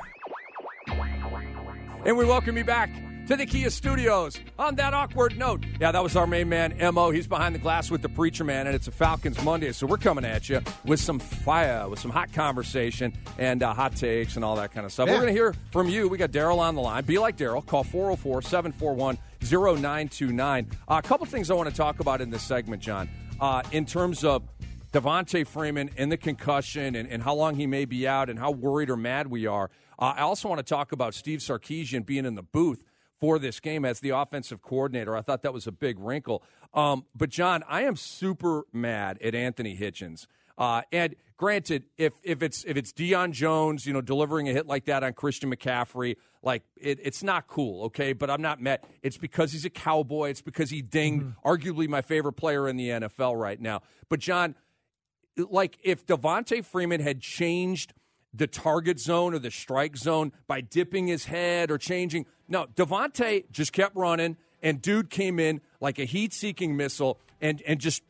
And we welcome you back to the Kia Studios. On that awkward note, yeah, that was our main man, M O. He's behind the glass with the Preacher Man, and it's a Falcons Monday, so we're coming at you with some fire, with some hot conversation and uh, hot takes and all that kind of stuff. Yeah. We're going to hear from you. We got Daryl on the line. Be like Daryl. Call four oh four, seven four one, oh nine two nine. Uh, a couple things I want to talk about in this segment, John, uh, in terms of Devontae Freeman and the concussion and, and how long he may be out and how worried or mad we are. Uh, I also want to talk about Steve Sarkisian being in the booth for this game as the offensive coordinator. I thought that was a big wrinkle. Um, but, John, I am super mad at Anthony Hitchens. Uh, and granted, if if it's if it's Deion Jones, you know, delivering a hit like that on Christian McCaffrey, like it, it's not cool, okay? But I'm not mad. It's because he's a Cowboy. It's because he dinged mm-hmm. arguably my favorite player in the N F L right now. But, John, like if Devontae Freeman had changed the target zone or the strike zone by dipping his head or changing. No, Devontae just kept running, and dude came in like a heat-seeking missile and, and just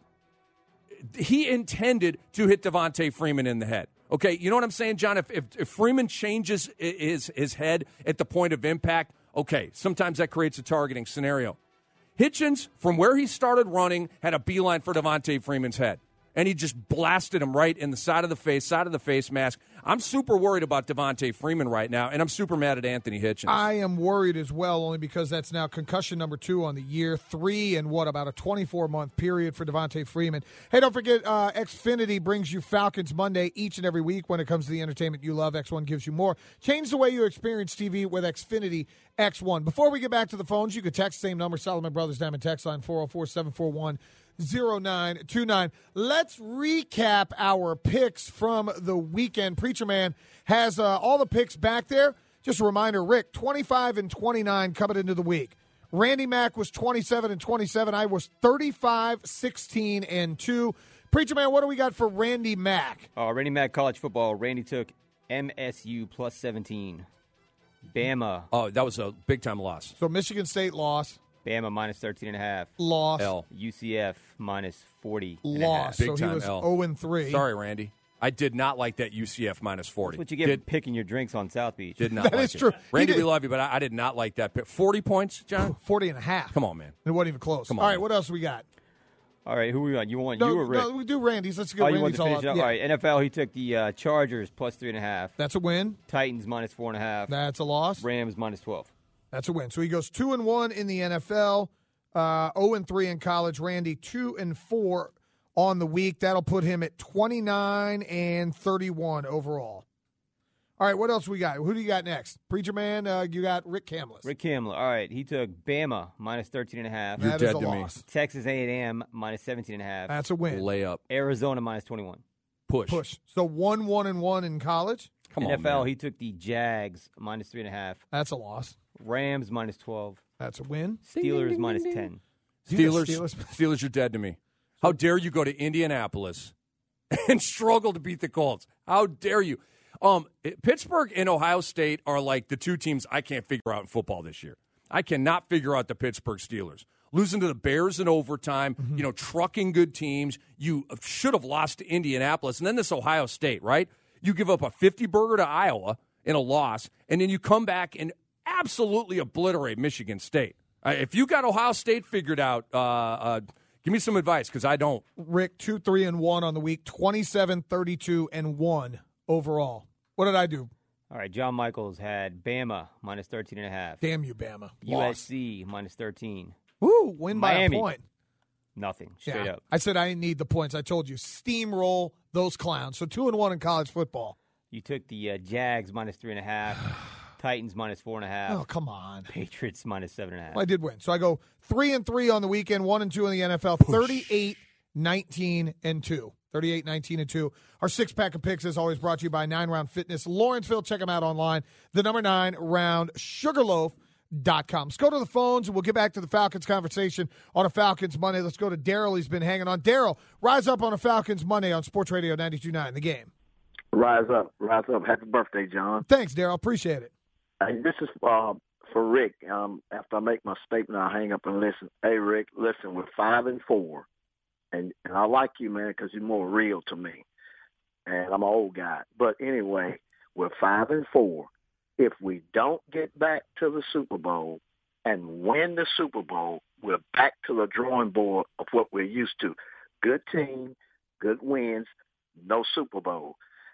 he intended to hit Devontae Freeman in the head. Okay, you know what I'm saying, John? If, if, if Freeman changes his, his head at the point of impact, okay, sometimes that creates a targeting scenario. Hitchens, from where he started running, had a beeline for Devontae Freeman's head. And he just blasted him right in the side of the face, side of the face mask. I'm super worried about Devontae Freeman right now, and I'm super mad at Anthony Hitchens. I am worried as well, only because that's now concussion number two on the year, three and what, about a twenty-four month period for Devontae Freeman. Hey, don't forget, uh, Xfinity brings you Falcons Monday each and every week when it comes to the entertainment you love. X one gives you more. Change the way you experience T V with Xfinity X one. Before we get back to the phones, you can text the same number, Solomon Brothers Diamond text line four oh four, seven four one, oh nine two nine. Let's recap our picks from the weekend. Preacher Man has uh, all the picks back there. Just a reminder, Rick, twenty-five and twenty-nine coming into the week. Randy Mack was twenty-seven and twenty-seven. I was thirty-five, sixteen, and two. Preacher Man, what do we got for Randy Mack? Oh, Randy Mack, college football. Randy took M S U plus seventeen. Bama. Oh, that was a big-time loss. So Michigan State loss. Bama minus thirteen and a half. Loss. L. U C F minus forty Loss. and a half. So Big he time was L. oh and three. Sorry, Randy. I did not like that U C F minus forty. That's what you get did, for picking your drinks on South Beach. Did not That like is it. true. Randy, He did- we love you, but I, I did not like that pick. forty points, John? forty and a half. Come on, man. It wasn't even close. Come on, All right, man. what else we got? All right, who we want? You want No, you or Rick? no, we do Randy's. Let's go oh, you want Randy's to all finish up. up? Yeah. All right, N F L, he took the uh, Chargers plus three and a half. That's a win. Titans minus four and a half. That's a loss. Rams minus twelve. That's a win. So he goes two and one in the N F L, uh, zero and three in college. Randy two and four on the week. That'll put him at twenty-nine and thirty-one overall. All right, what else we got? Who do you got next? Preacher Man, uh, you got Rick Kamlis. Rick Kamler. All right, he took Bama minus thirteen and a half. You're That dead is a to me. loss. Texas A and M minus seventeen and a half. That's a win. Layup. Arizona minus twenty-one. Push. Push. So one, one, and one in college. Come on, N F L, man. he took the Jags minus three and a half. That's a loss. Rams minus twelve. That's a win. Steelers minus ten. Steelers, Steelers. Steelers, you're dead to me. How dare you go to Indianapolis and struggle to beat the Colts? How dare you? Um, Pittsburgh and Ohio State are like the two teams I can't figure out in football this year. I cannot figure out the Pittsburgh Steelers. Losing to the Bears in overtime, Mm-hmm. you know, trucking good teams. You should have lost to Indianapolis. And then this Ohio State, right? You give up a fifty-burger to Iowa in a loss, and then you come back and absolutely obliterate Michigan State. Uh, if you got Ohio State figured out, uh, uh, give me some advice, because I don't. Rick, two, three, and one on the week. twenty-seven, thirty-two, and one overall. What did I do? All right, John Michaels had Bama minus thirteen and a half. Damn you, Bama. U S Lost. C minus thirteen. Woo, win Miami. by a point. Nothing. Straight Yeah. up. I said I didn't need the points. I told you, steamroll those clowns. So two and one in college football. You took the uh, Jags minus three and a half. Titans minus four and a half. Oh, come on. Patriots minus seven and a half. Well, I did win. So I go three and three on the weekend, one and two in the N F L, thirty-eight, nineteen, and two. thirty-eight, nineteen, and two. Our six pack of picks is always brought to you by Nine Round Fitness. Lawrenceville, check them out online. The number nine round sugarloaf dot com. Let's go to the phones, and we'll get back to the Falcons conversation on a Falcons Monday. Let's go to Daryl. He's been hanging on. Daryl, rise up on a Falcons Monday on Sports Radio ninety-two point nine, The Game. Rise up. Rise up. Happy birthday, John. Thanks, Daryl. Appreciate it. Hey, this is uh, for Rick. Um, after I make my statement, I'll hang up and listen. Hey, Rick, listen, we're five and four. And, and I like you, man, because you're more real to me. And I'm an old guy. But anyway, we're five and four. If we don't get back to the Super Bowl and win the Super Bowl, we're back to the drawing board of what we're used to. Good team, good wins, no Super Bowl.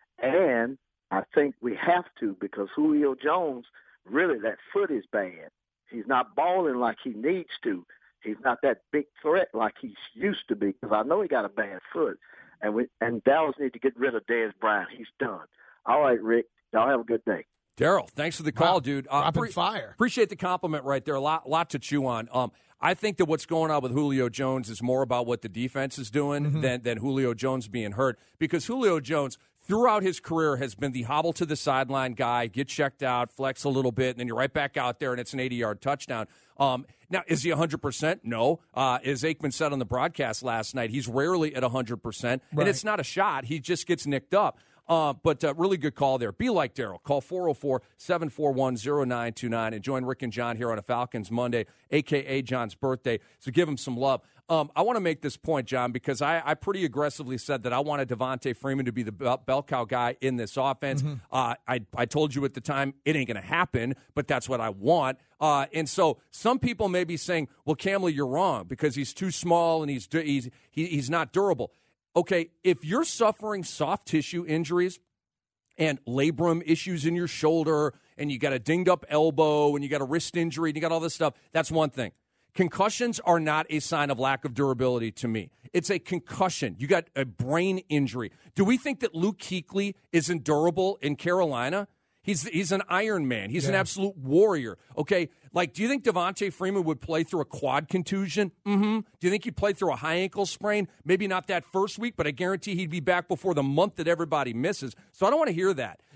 And I think we have to, because Julio Jones, really that foot is bad. He's not balling like he needs to. He's not that big threat like he used to be, because I know he got a bad foot. And we and Dallas need to get rid of Dez Bryant. He's done. All right, Rick. Y'all have a good day. Daryl, thanks for the call, Wow. dude. Uh, Rapid fire. Appreciate the compliment right there. A lot, lot to chew on. Um, I think that what's going on with Julio Jones is more about what the defense is doing Mm-hmm. than, than Julio Jones being hurt, because Julio Jones, throughout his career, has been the hobble to the sideline guy, get checked out, flex a little bit, and then you're right back out there, and it's an eighty-yard touchdown. Um, now, is he one hundred percent? No. Uh, as Aikman said on the broadcast last night, he's rarely at one hundred percent, Right. and it's not a shot. He just gets nicked up. Uh, but uh, really good call there. Be like Daryl. Call four oh four, seven four one, oh nine two nine and join Rick and John here on a Falcons Monday, a k a. John's birthday. So give him some love. Um, I want to make this point, John, because I, I pretty aggressively said that I wanted Devontae Freeman to be the bell, bell cow guy in this offense. Mm-hmm. Uh, I, I told you at the time it ain't going to happen, but that's what I want. Uh, and so some people may be saying, well, Kamler, you're wrong because he's too small and he's he's he, he's not durable. Okay, if you're suffering soft tissue injuries and labrum issues in your shoulder and you got a dinged up elbow and you got a wrist injury and you got all this stuff, that's one thing. Concussions are not a sign of lack of durability to me. It's a concussion. You got a brain injury. Do we think that Luke Kuechly isn't durable in Carolina? He's he's an Iron Man. He's Yeah. an absolute warrior. Okay, like, do you think Devontae Freeman would play through a quad contusion? Mm-hmm. Do you think he'd play through a high ankle sprain? Maybe not that first week, but I guarantee he'd be back before the month that everybody misses. So I don't want to hear that. That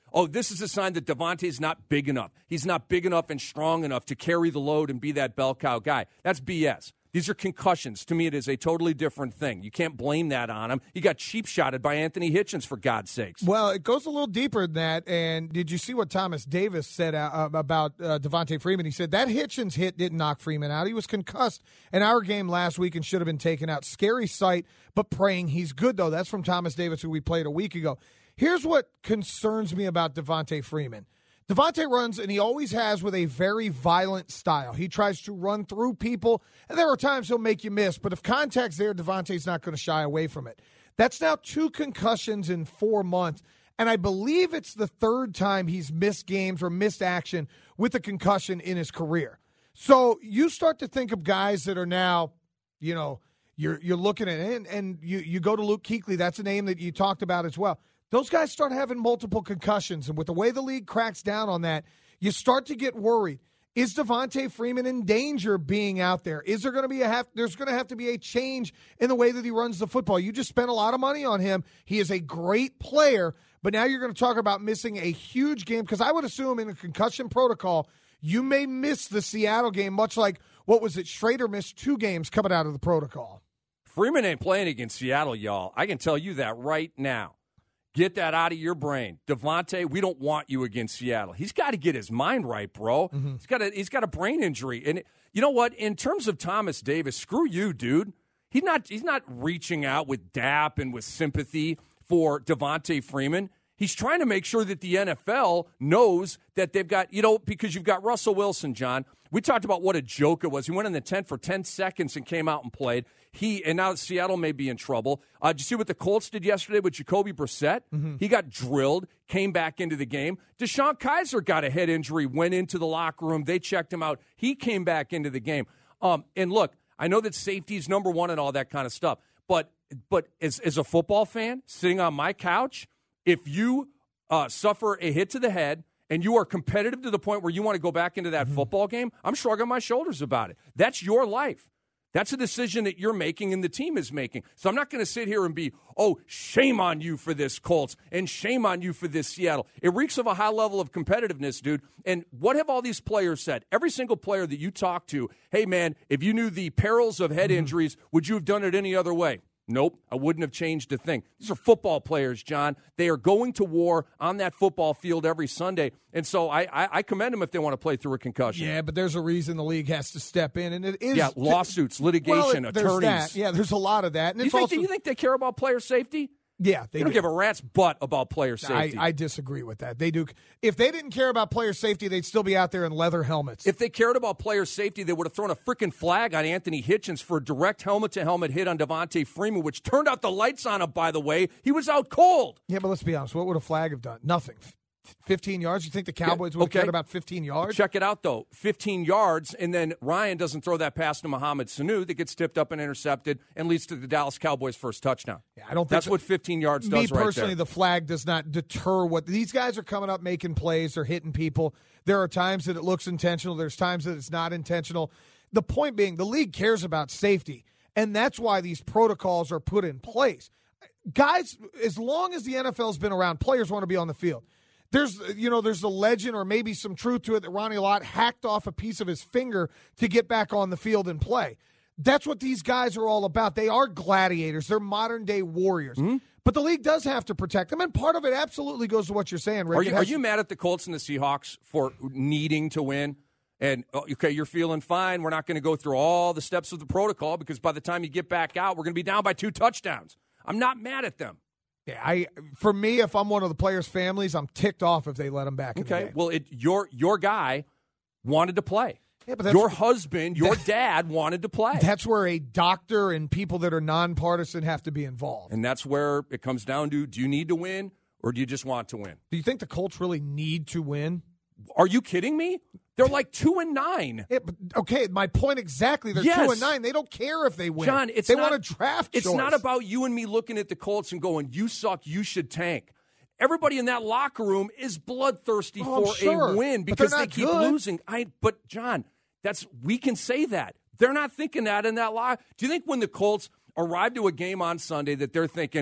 oh, this is a sign that Devontae's not big enough. He's not big enough and strong enough to carry the load and be that bell cow guy. That's B S. These are concussions. To me, it is a totally different thing. You can't blame that on him. He got cheap-shotted by Anthony Hitchens, for God's sakes. Well, it goes a little deeper than that. And did you see what Thomas Davis said uh, about uh, Devontae Freeman? He said that Hitchens hit didn't knock Freeman out. He was concussed in our game last week and should have been taken out. Scary sight, but praying he's good, though. That's from Thomas Davis, who we played a week ago. Here's what concerns me about Devontae Freeman. Devontae runs, and he always has, with a very violent style. He tries to run through people, and there are times he'll make you miss. But if contact's there, Devontae's not going to shy away from it. That's now two concussions in four months, and I believe it's the third time he's missed games or missed action with a concussion in his career. So you start to think of guys that are now, you know, you're you're looking at it, and, and you, you go to Luke Kuechly. That's a name that you talked about as well. Those guys start having multiple concussions, and with the way the league cracks down on that, you start to get worried. Is Devontae Freeman in danger being out there? Is there going to be a have, there's going to have to be a change in the way that he runs the football? You just spent a lot of money on him. He is a great player, but now you're going to talk about missing a huge game, because I would assume in a concussion protocol, you may miss the Seattle game, much like, what was it, Schrader missed two games coming out of the protocol. Freeman ain't playing against Seattle, y'all. I can tell you that right now. Get that out of your brain. Devontae, we don't want you against Seattle. He's got to get his mind right, bro. Mm-hmm. He's got a he's got a brain injury. And you know what? In terms of Thomas Davis, screw you, dude. He's not he's not reaching out with D A P and with sympathy for Devontae Freeman. He's trying to make sure that the N F L knows that they've got, you know, because you've got Russell Wilson, John. We talked about what a joke it was. He went in the tent for ten seconds and came out and played. He and now Seattle may be in trouble. Uh, did you see what the Colts did yesterday with Jacoby Brissett? Mm-hmm. He got drilled, came back into the game. Deshaun Kaiser got a head injury, went into the locker room. They checked him out. He came back into the game. Um, and look, I know that safety is number one and all that kind of stuff. But but as as a football fan sitting on my couch, if you uh, suffer a hit to the head and you are competitive to the point where you want to go back into that mm-hmm. football game, I'm shrugging my shoulders about it. That's your life. That's a decision that you're making and the team is making. So I'm not going to sit here and be, oh, shame on you for this, Colts, and shame on you for this, Seattle. It reeks of a high level of competitiveness, dude. And what have all these players said? Every single player that you talk to, hey, man, if you knew the perils of head mm-hmm. injuries, would you have done it any other way? Nope, I wouldn't have changed a thing. These are football players, John. They are going to war on that football field every Sunday. And so I, I, I commend them if they want to play through a concussion. Yeah, but there's a reason the league has to step in, and it is yeah, lawsuits, litigation, well, it, attorneys. That. Yeah, there's a lot of that. And you, it's think also, that, you think they care about player safety? Yeah, they, they don't do. give a rat's butt about player safety. I, I disagree with that. They do. If they didn't care about player safety, they'd still be out there in leather helmets. If they cared about player safety, they would have thrown a freaking flag on Anthony Hitchens for a direct helmet-to-helmet hit on Devontae Freeman, which turned out the lights on him, by the way. He was out cold. Yeah, but let's be honest. What would a flag have done? Nothing. fifteen yards? You think the Cowboys yeah, would have okay. cared about fifteen yards? Check it out, though. fifteen yards, and then Ryan doesn't throw that pass to Mohamed Sanu that gets tipped up and intercepted and leads to the Dallas Cowboys' first touchdown. Yeah, I don't think That's so. what fifteen yards Me does right personally, there. the flag does not deter what – these guys are coming up making plays. They're hitting people. There are times that it looks intentional. There's times that it's not intentional. The point being, the league cares about safety, and that's why these protocols are put in place. Guys, as long as the N F L's been around, players want to be on the field. There's, you know, there's a legend or maybe some truth to it that Ronnie Lott hacked off a piece of his finger to get back on the field and play. That's what these guys are all about. They are gladiators. They're modern-day warriors. Mm-hmm. But the league does have to protect them, and part of it absolutely goes to what you're saying, Rick. Are you, are you mad at the Colts and the Seahawks for needing to win? And, okay, you're feeling fine. We're not going to go through all the steps of the protocol because by the time you get back out, we're going to be down by two touchdowns. I'm not mad at them. Yeah, I for me, if I'm one of the players' families, I'm ticked off if they let him back in okay, the game. well, it, your your guy wanted to play. Yeah, but that's, your husband, your that, dad wanted to play. That's where a doctor and people that are nonpartisan have to be involved. And that's where it comes down to, do you need to win or do you just want to win? Do you think the Colts really need to win? Are you kidding me? They're like two and nine. Yeah, but, okay, my point exactly. They're yes. two and nine. They don't care if they win. John, it's they not, want a draft It's choice. not about you and me looking at the Colts and going, you suck, you should tank. Everybody in that locker room is bloodthirsty oh, for sure. a win because they keep good. losing. I, but, John, that's we can say that. They're not thinking that in that locker. Do you think when the Colts arrive to a game on Sunday that they're thinking,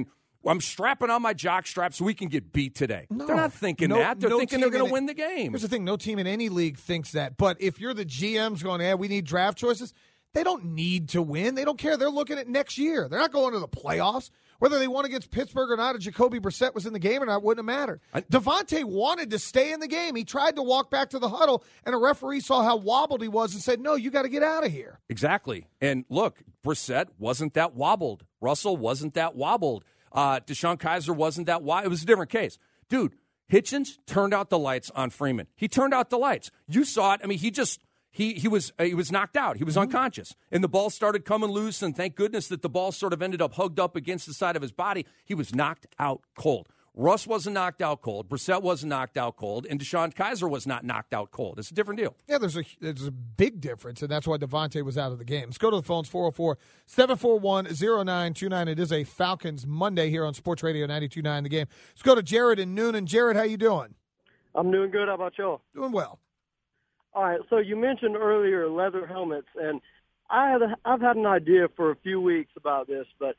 I'm strapping on my jock strap so we can get beat today. No. They're not thinking No- that. They're no thinking they're team going in to win it- the game. Here's the thing. No team in any league thinks that. But if you're the G Ms going, yeah, we need draft choices, they don't need to win. They don't care. They're looking at next year. They're not going to the playoffs. Whether they won against Pittsburgh or not, if Jacoby Brissett was in the game or not, wouldn't have mattered. I, Devontae wanted to stay in the game. He tried to walk back to the huddle, and a referee saw how wobbled he was and said, no, you got to get out of here. Exactly. And look, Brissett wasn't that wobbled. Russell wasn't that wobbled. Uh, Deshaun Kaiser wasn't that wobbled. It was a different case. Dude, Hitchens turned out the lights on Freeman. He turned out the lights. You saw it. I mean, he just... He he was uh, he was knocked out. He was mm-hmm. unconscious. And the ball started coming loose, and thank goodness that the ball sort of ended up hugged up against the side of his body. He was knocked out cold. Russ wasn't knocked out cold. Brissett wasn't knocked out cold. And Deshaun Kaiser was not knocked out cold. It's a different deal. Yeah, there's a there's a big difference, and that's why Devontae was out of the game. Let's go to the phones, four oh four, seven four one, oh nine two nine. It is a Falcons Monday here on Sports Radio ninety-two point nine The Game. Let's go to Jared in Noonan. Jared, how you doing? I'm doing good. How about y'all? Doing well. All right, so you mentioned earlier leather helmets, and I had a, I've had an idea for a few weeks about this, but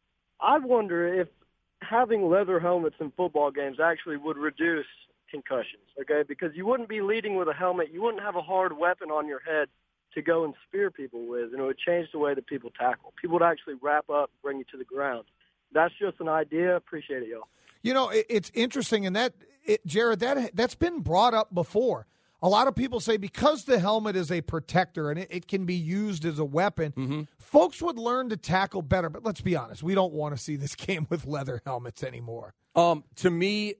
I wonder if having leather helmets in football games actually would reduce concussions, okay? Because you wouldn't be leading with a helmet. You wouldn't have a hard weapon on your head to go and spear people with, and it would change the way that people tackle. People would actually wrap up and bring you to the ground. That's just an idea. Appreciate it, y'all. You know, it, it's interesting, and that, it, Jared, that that's been brought up before. A lot of people say because the helmet is a protector and it, it can be used as a weapon, mm-hmm. folks would learn to tackle better. But let's be honest, we don't want to see this game with leather helmets anymore. Um, to me,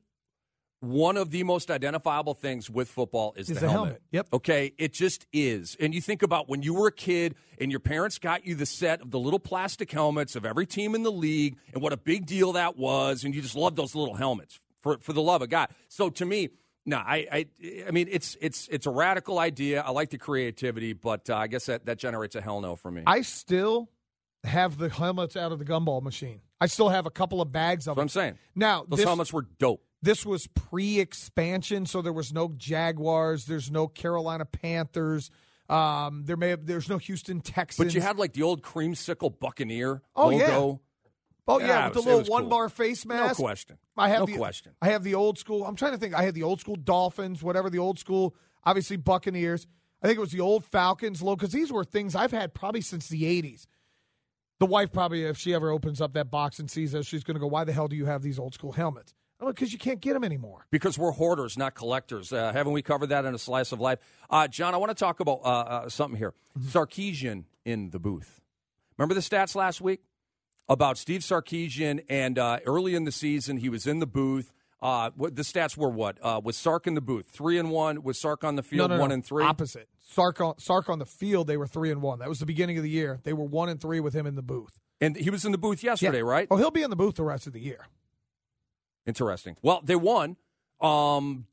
one of the most identifiable things with football is, is the, the helmet. helmet. Yep. Okay, it just is. And you think about when you were a kid and your parents got you the set of the little plastic helmets of every team in the league and what a big deal that was, and you just loved those little helmets for, for the love of God. So to me, No, I, I, I mean it's it's it's a radical idea. I like the creativity, but uh, I guess that, that generates a hell no for me. I still have the helmets out of the gumball machine. I still have a couple of bags of That's them. what I'm saying. Now those this, helmets were dope. This was pre-expansion, so there was no Jaguars. There's no Carolina Panthers. Um, there may have there's no Houston Texans. But you had like the old creamsicle Buccaneer oh, logo. Yeah. Oh, yeah, yeah with the was, little one bar cool. face mask. No question. I have no the, question. I have the old school. I'm trying to think. I had the old school Dolphins, whatever the old school, obviously Buccaneers. I think it was the old Falcons logo, because these were things I've had probably since the eighties. The wife probably, if she ever opens up that box and sees those, she's going to go, why the hell do you have these old school helmets? Oh, because you can't get them anymore. Because we're hoarders, not collectors. Uh, haven't we covered that in a slice of life? Uh, John, I want to talk about uh, uh, something here. Mm-hmm. Sarkisian in the booth. Remember the stats last week about Steve Sarkisian, and uh, early in the season he was in the booth. Uh, what, the stats were what? Uh, was Sark in the booth? Three and one. Was Sark on the field? No, no, one no. and three. Opposite. Sark on, Sark on the field. They were three and one. That was the beginning of the year. They were one and three with him in the booth. And he was in the booth yesterday, yeah. right? Oh, he'll be in the booth the rest of the year. Interesting. Well, they won. Um,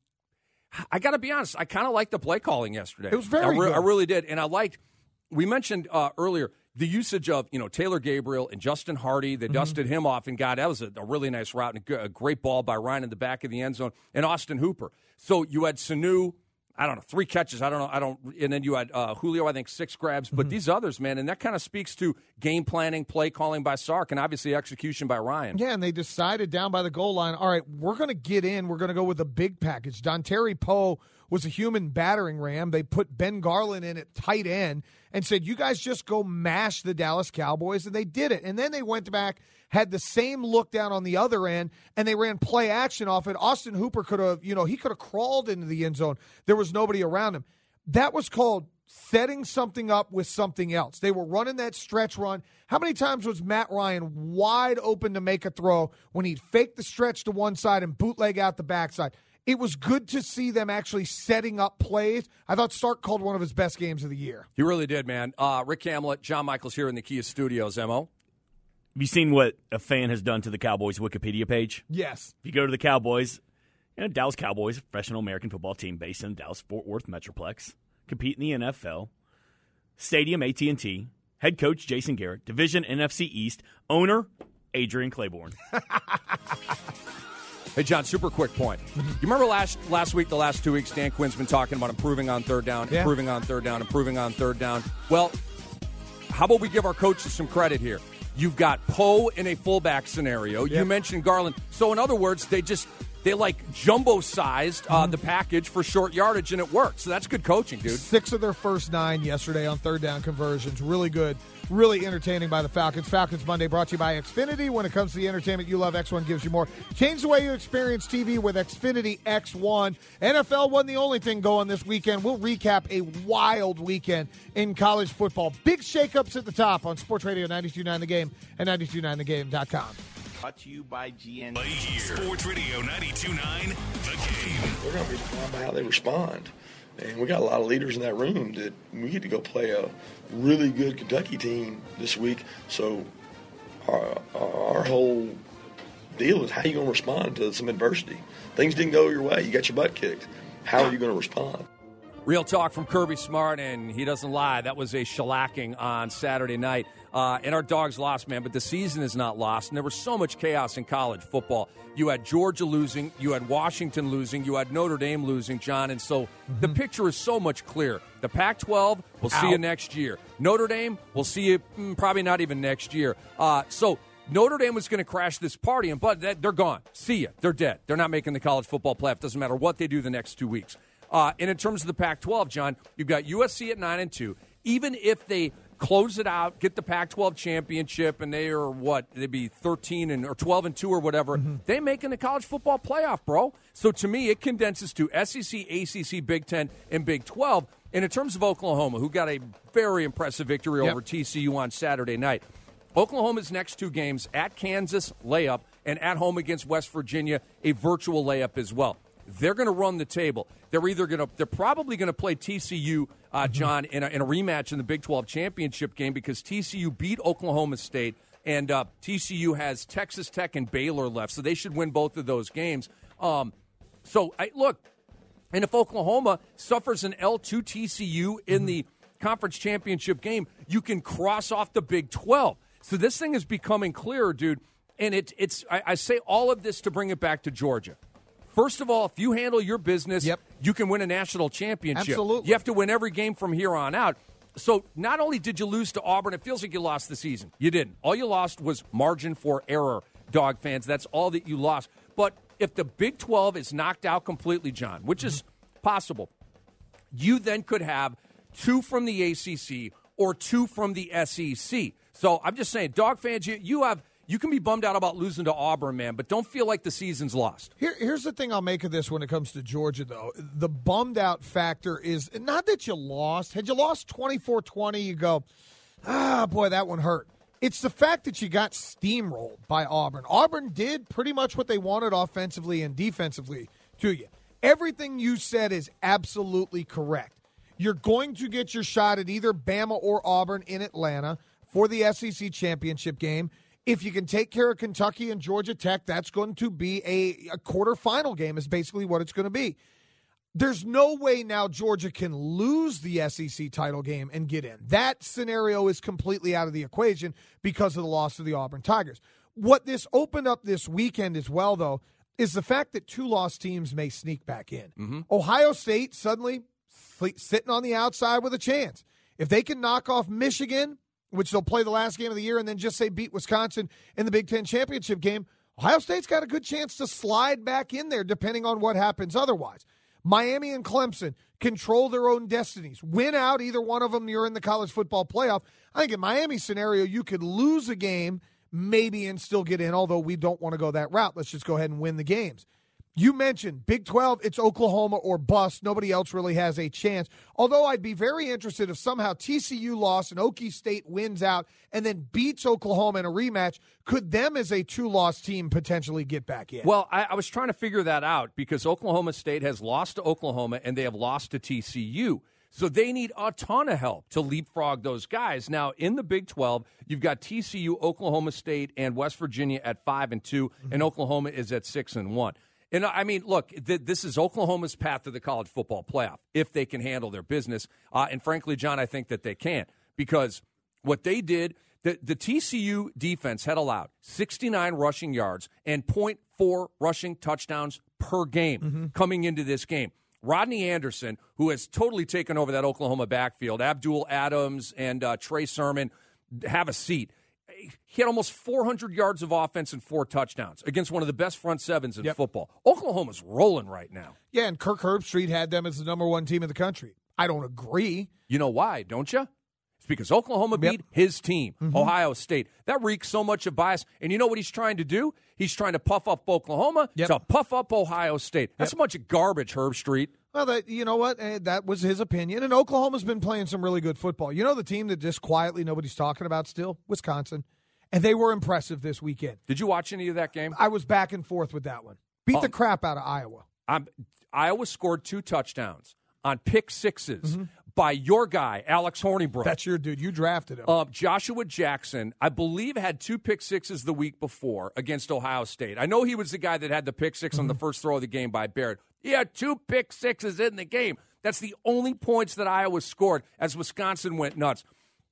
I got to be honest. I kind of liked the play calling yesterday. It was very I re- good. I really did. And I liked, we mentioned uh, earlier, the usage of, you know, Taylor Gabriel and Justin Hardy. They mm-hmm. dusted him off and got, that was a, a really nice route and a, a great ball by Ryan in the back of the end zone, and Austin Hooper. So you had Sanu, I don't know, three catches. I don't know. I don't, and then you had uh, Julio, I think six grabs. But mm-hmm. these others, man, and that kind of speaks to game planning, play calling by Sark, and obviously execution by Ryan. Yeah, and they decided down by the goal line, all right, we're going to get in. We're going to go with a big package. Dontari Poe was a human battering ram. They put Ben Garland in at tight end and said, you guys just go mash the Dallas Cowboys, and they did it. And then they went back, had the same look down on the other end, and they ran play action off it. Austin Hooper could have, you know, he could have crawled into the end zone. There was nobody around him. That was called setting something up with something else. They were running that stretch run. How many times was Matt Ryan wide open to make a throw when he'd fake the stretch to one side and bootleg out the backside? It was good to see them actually setting up plays. I thought Sark called one of his best games of the year. He really did, man. Uh, Rick Hamlet, John Michaels here in the Kia Studios, M O. Have you seen what a fan has done to the Cowboys Wikipedia page? Yes. If you go to the Cowboys, you know, Dallas Cowboys, a professional American football team based in the Dallas-Fort Worth Metroplex, compete in the N F L, stadium A T and T, head coach Jason Garrett, division N F C East, owner Adrian Claiborne. Hey, John, super quick point. You remember last last week, the last two weeks, Dan Quinn's been talking about improving on third down, yeah. improving on third down, improving on third down. Well, how about we give our coaches some credit here? You've got Poe in a fullback scenario. Yep. You mentioned Garland. So, in other words, they just they like jumbo-sized uh, mm-hmm. the package for short yardage, and it worked. So that's good coaching, dude. Six of their first nine yesterday on third down conversions. Really good. Really entertaining by the Falcons. Falcons Monday brought to you by Xfinity. When it comes to the entertainment you love, X one gives you more. Change the way you experience T V with Xfinity X one. N F L wasn't the only thing going this weekend. We'll recap a wild weekend in college football. Big shakeups at the top on Sports Radio ninety-two point nine The Game and ninety-two point nine the game dot com. Brought to you by G N. Sports Radio ninety-two point nine The Game. They're going to be defined by how they respond. And we got a lot of leaders in that room that we get to go play a really good Kentucky team this week. So our, our whole deal is how you going to respond to some adversity. Things didn't go your way. You got your butt kicked. How are you going to respond? Real talk from Kirby Smart, and he doesn't lie. That was a shellacking on Saturday night. Uh, and our Dogs lost, man, but the season is not lost. And there was so much chaos in college football. You had Georgia losing. You had Washington losing. You had Notre Dame losing, John. And so mm-hmm. the picture is so much clearer. The Pac twelve, we'll see Ow. you next year. Notre Dame, we'll see you mm, probably not even next year. Uh, so Notre Dame was going to crash this party, and but they're gone. See ya. They're dead. They're not making the college football playoff. Doesn't matter what they do the next two weeks. Uh, and in terms of the Pac twelve, John, you've got U S C at nine and two. Even if they close it out, get the Pac twelve championship, and they are what? They'd be thirteen and or twelve and two or whatever. Mm-hmm. They making the college football playoff, bro. So to me, it condenses to S E C, A C C, Big Ten, and Big twelve. And in terms of Oklahoma, who got a very impressive victory yep. over T C U on Saturday night, Oklahoma's next two games at Kansas, layup, and at home against West Virginia, a virtual layup as well. They're going to run the table. They're either going to, they're probably going to play T C U, uh, John, in a, in a rematch in the Big twelve championship game because T C U beat Oklahoma State, and uh, T C U has Texas Tech and Baylor left, so they should win both of those games. Um, so, I, look, and if Oklahoma suffers an L two T C U in the conference championship game, you can cross off the Big twelve. So this thing is becoming clearer, dude, and it, it's, I, I say all of this to bring it back to Georgia. First of all, if you handle your business, yep. you can win a national championship. Absolutely. You have to win every game from here on out. So not only did you lose to Auburn, it feels like you lost the season. You didn't. All you lost was margin for error, Dog fans. That's all that you lost. But if the Big twelve is knocked out completely, John, which mm-hmm. is possible, you then could have two from the A C C or two from the S E C. So I'm just saying, Dog fans, you, you have... You can be bummed out about losing to Auburn, man, but don't feel like the season's lost. Here, here's the thing I'll make of this when it comes to Georgia, though. The bummed out factor is not that you lost. Had you lost twenty-four twenty, you go, ah, boy, that one hurt. It's the fact that you got steamrolled by Auburn. Auburn did pretty much what they wanted offensively and defensively to you. Everything you said is absolutely correct. You're going to get your shot at either Bama or Auburn in Atlanta for the S E C championship game. If you can take care of Kentucky and Georgia Tech, that's going to be a, a quarterfinal game is basically what it's going to be. There's no way now Georgia can lose the S E C title game and get in. That scenario is completely out of the equation because of the loss of the Auburn Tigers. What this opened up this weekend as well, though, is the fact that two lost teams may sneak back in. Mm-hmm. Ohio State suddenly sitting on the outside with a chance. If they can knock off Michigan, which they'll play the last game of the year, and then just say beat Wisconsin in the Big Ten championship game, Ohio State's got a good chance to slide back in there depending on what happens otherwise. Miami and Clemson control their own destinies. Win out either one of them, you're in the college football playoff. I think in Miami's scenario, you could lose a game maybe and still get in, although we don't want to go that route. Let's just go ahead and win the games. You mentioned Big twelve, it's Oklahoma or bust. Nobody else really has a chance. Although I'd be very interested if somehow T C U lost and Okie State wins out and then beats Oklahoma in a rematch. Could them as a two-loss team potentially get back in? Well, I, I was trying to figure that out because Oklahoma State has lost to Oklahoma and they have lost to T C U. So they need a ton of help to leapfrog those guys. Now, in the Big twelve, you've got T C U, Oklahoma State, and West Virginia at five and two, mm-hmm. and Oklahoma is at six and one. And, I mean, look, th- this is Oklahoma's path to the college football playoff if they can handle their business. Uh, and, frankly, John, I think that they can because what they did, the, the T C U defense had allowed sixty-nine rushing yards and point four rushing touchdowns per game mm-hmm. coming into this game. Rodney Anderson, who has totally taken over that Oklahoma backfield, Abdul Adams and uh, Trey Sermon, have a seat. he had almost four hundred yards of offense and four touchdowns against one of the best front sevens in yep. football. Oklahoma's rolling right now. Yeah, and Kirk Herbstreit had them as the number one team in the country. I don't agree. You know why, don't you? It's because Oklahoma yep. beat his team, mm-hmm. Ohio State. That reeks so much of bias. And you know what he's trying to do? He's trying to puff up Oklahoma yep. to puff up Ohio State. That's yep. a bunch of garbage, Herbstreit. Well, that, you know what? That was his opinion. And Oklahoma's been playing some really good football. You know the team that just quietly nobody's talking about still? Wisconsin. And they were impressive this weekend. Did you watch any of that game? I was back and forth with that one. Beat um, the crap out of Iowa. I'm, Iowa scored two touchdowns on pick sixes mm-hmm. by your guy, Alex Hornibrook. That's your dude. You drafted him. Uh, Joshua Jackson, I believe, had two pick sixes the week before against Ohio State. I know he was the guy that had the pick six mm-hmm. on the first throw of the game by Barrett. He had two pick sixes in the game. That's the only points that Iowa scored as Wisconsin went nuts.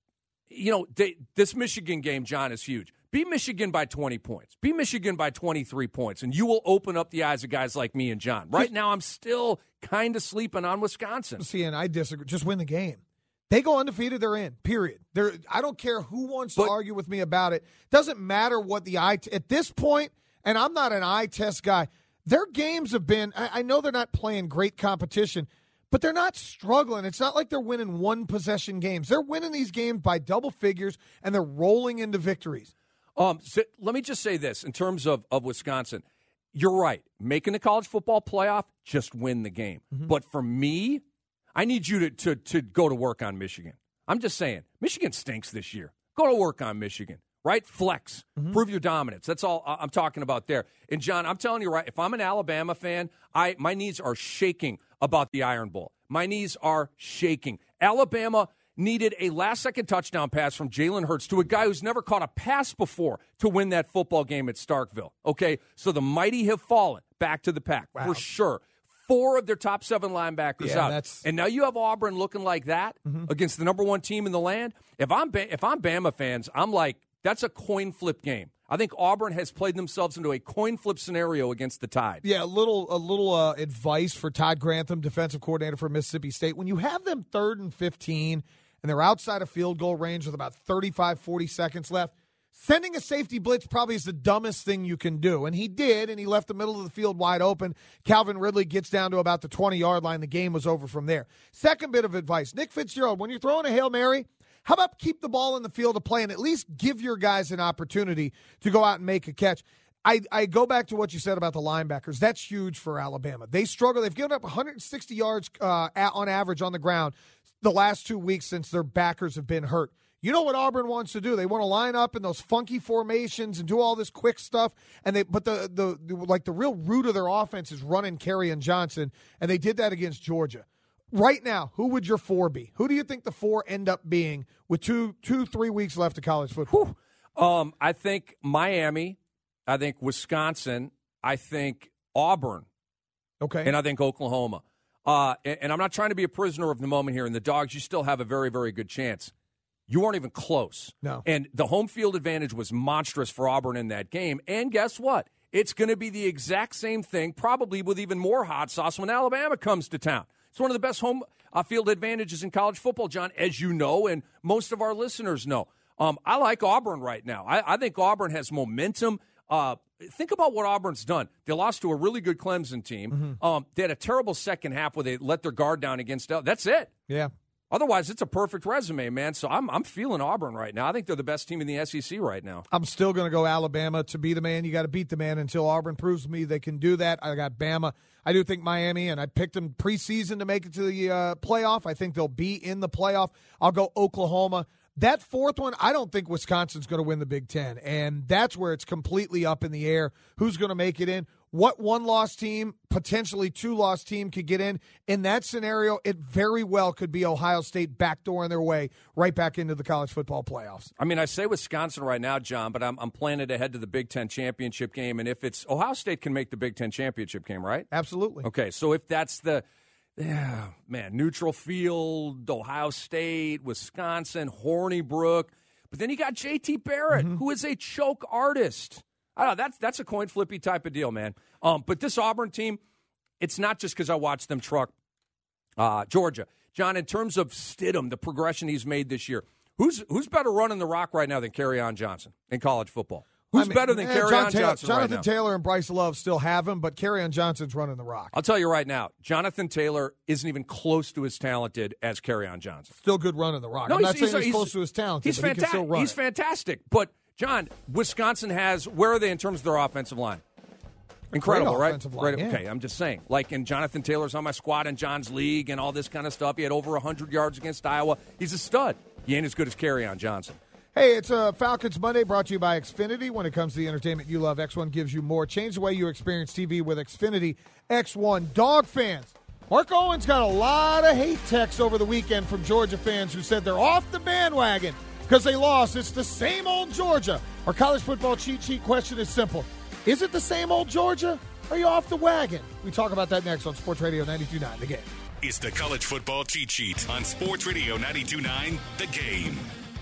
You know, they, this Michigan game, John, is huge. Beat Michigan by twenty points. Beat Michigan by twenty-three points, and you will open up the eyes of guys like me and John. Right now, I'm still kind of sleeping on Wisconsin. See, and I disagree. Just win the game. They go undefeated, they're in, period. They're, I don't care who wants to but, argue with me about it. Doesn't matter what the eye t- – at this point, and I'm not an eye test guy, their games have been – I know they're not playing great competition, but they're not struggling. It's not like they're winning one-possession games. They're winning these games by double figures, and they're rolling into victories. Um, so let me just say this in terms of, of Wisconsin. You're right. Making the college football playoff, just win the game. Mm-hmm. But for me, I need you to, to, to go to work on Michigan. I'm just saying, Michigan stinks this year. Go to work on Michigan, right? Flex. Mm-hmm. Prove your dominance. That's all I'm talking about there. And, John, I'm telling you, right, if I'm an Alabama fan, I my knees are shaking about the Iron Bowl. My knees are shaking. Alabama needed a last-second touchdown pass from Jalen Hurts to a guy who's never caught a pass before to win that football game at Starkville. Okay, so the mighty have fallen back to the pack, wow. for sure. Four of their top seven linebackers yeah, out. That's... And now you have Auburn looking like that mm-hmm. against the number one team in the land. If I'm ba- if I'm Bama fans, I'm like, that's a coin flip game. I think Auburn has played themselves into a coin flip scenario against the Tide. Yeah, a little a little uh, advice for Todd Grantham, defensive coordinator for Mississippi State. When you have them third and fifteen and they're outside of field goal range with about thirty-five, forty seconds left, sending a safety blitz probably is the dumbest thing you can do. And he did, and he left the middle of the field wide open. Calvin Ridley gets down to about the twenty-yard line. The game was over from there. Second bit of advice, Nick Fitzgerald, when you're throwing a Hail Mary, how about keep the ball in the field of play and at least give your guys an opportunity to go out and make a catch? I, I go back to what you said about the linebackers. That's huge for Alabama. They struggle. They've given up one hundred sixty yards uh, on average on the ground the last two weeks since their backers have been hurt. You know what Auburn wants to do? They want to line up in those funky formations and do all this quick stuff. And they, but the, the the like the real root of their offense is running Kerryon Johnson, and they did that against Georgia. Right now, who would your four be? Who do you think the four end up being with two, two, three weeks left of college football? Um, I think Miami. I think Wisconsin. I think Auburn. Okay. And I think Oklahoma. Uh, and, and I'm not trying to be a prisoner of the moment here. And the Dogs, you still have a very, very good chance. You weren't even close. No. And the home field advantage was monstrous for Auburn in that game. And guess what? It's going to be the exact same thing, probably with even more hot sauce when Alabama comes to town. It's one of the best home uh, field advantages in college football, John, as you know, and most of our listeners know. Um, I like Auburn right now. I, I think Auburn has momentum. Uh, think about what Auburn's done. They lost to a really good Clemson team. Mm-hmm. Um, they had a terrible second half where they let their guard down against – that's it. Yeah. Otherwise, it's a perfect resume, man. So I'm I'm feeling Auburn right now. I think they're the best team in the S E C right now. I'm still going to go Alabama to be the man. You got to beat the man until Auburn proves to me they can do that. I got Bama. I do think Miami, and I picked them preseason to make it to the uh, playoff. I think they'll be in the playoff. I'll go Oklahoma. That fourth one, I don't think Wisconsin's going to win the Big Ten, and that's where it's completely up in the air. Who's going to make it in? What one-loss team, potentially two-loss team could get in? In that scenario, it very well could be Ohio State backdooring their way right back into the college football playoffs. I mean, I say Wisconsin right now, John, but I'm, I'm planning ahead to the Big Ten championship game, and if it's – Ohio State can make the Big Ten championship game, right? Absolutely. Okay, so if that's the – yeah, man, neutral field, Ohio State, Wisconsin, Hornibrook, but then you got J T Barrett, mm-hmm. who is a choke artist. I don't know, that's that's a coin flippy type of deal, man. Um, but this Auburn team, it's not just because I watched them truck uh, Georgia. John, in terms of Stidham, the progression he's made this year, Who's who's better running the rock right now than Kerryon Johnson in college football? Who's I mean, better than eh, Kerryon John Taylor, Johnson Jonathan right now? Taylor and Bryce Love still have him, but Kerryon Johnson's running the rock. I'll tell you right now, Jonathan Taylor isn't even close to as talented as Kerryon Johnson. Still good running the rock. No, I'm he's, not saying he's, he's close to his talent. He's, but he can still fanta- run he's it. fantastic. But, John, Wisconsin has, where are they in terms of their offensive line? Incredible, Great right? offensive line, Great, yeah. Okay, I'm just saying. Like, and Jonathan Taylor's on my squad in John's league and all this kind of stuff. He had over one hundred yards against Iowa. He's a stud. He ain't as good as Kerryon Johnson. Hey, it's uh, Falcons Monday brought to you by Xfinity. When it comes to the entertainment you love, X one gives you more. Change the way you experience T V with Xfinity X one. Dog fans, Mark Owens got a lot of hate texts over the weekend from Georgia fans who said they're off the bandwagon because they lost. It's the same old Georgia. Our college football cheat sheet question is simple. Is it the same old Georgia? Or are you off the wagon? We talk about that next on Sports Radio ninety-two point nine The Game. It's the college football cheat sheet on Sports Radio ninety-two point nine The Game.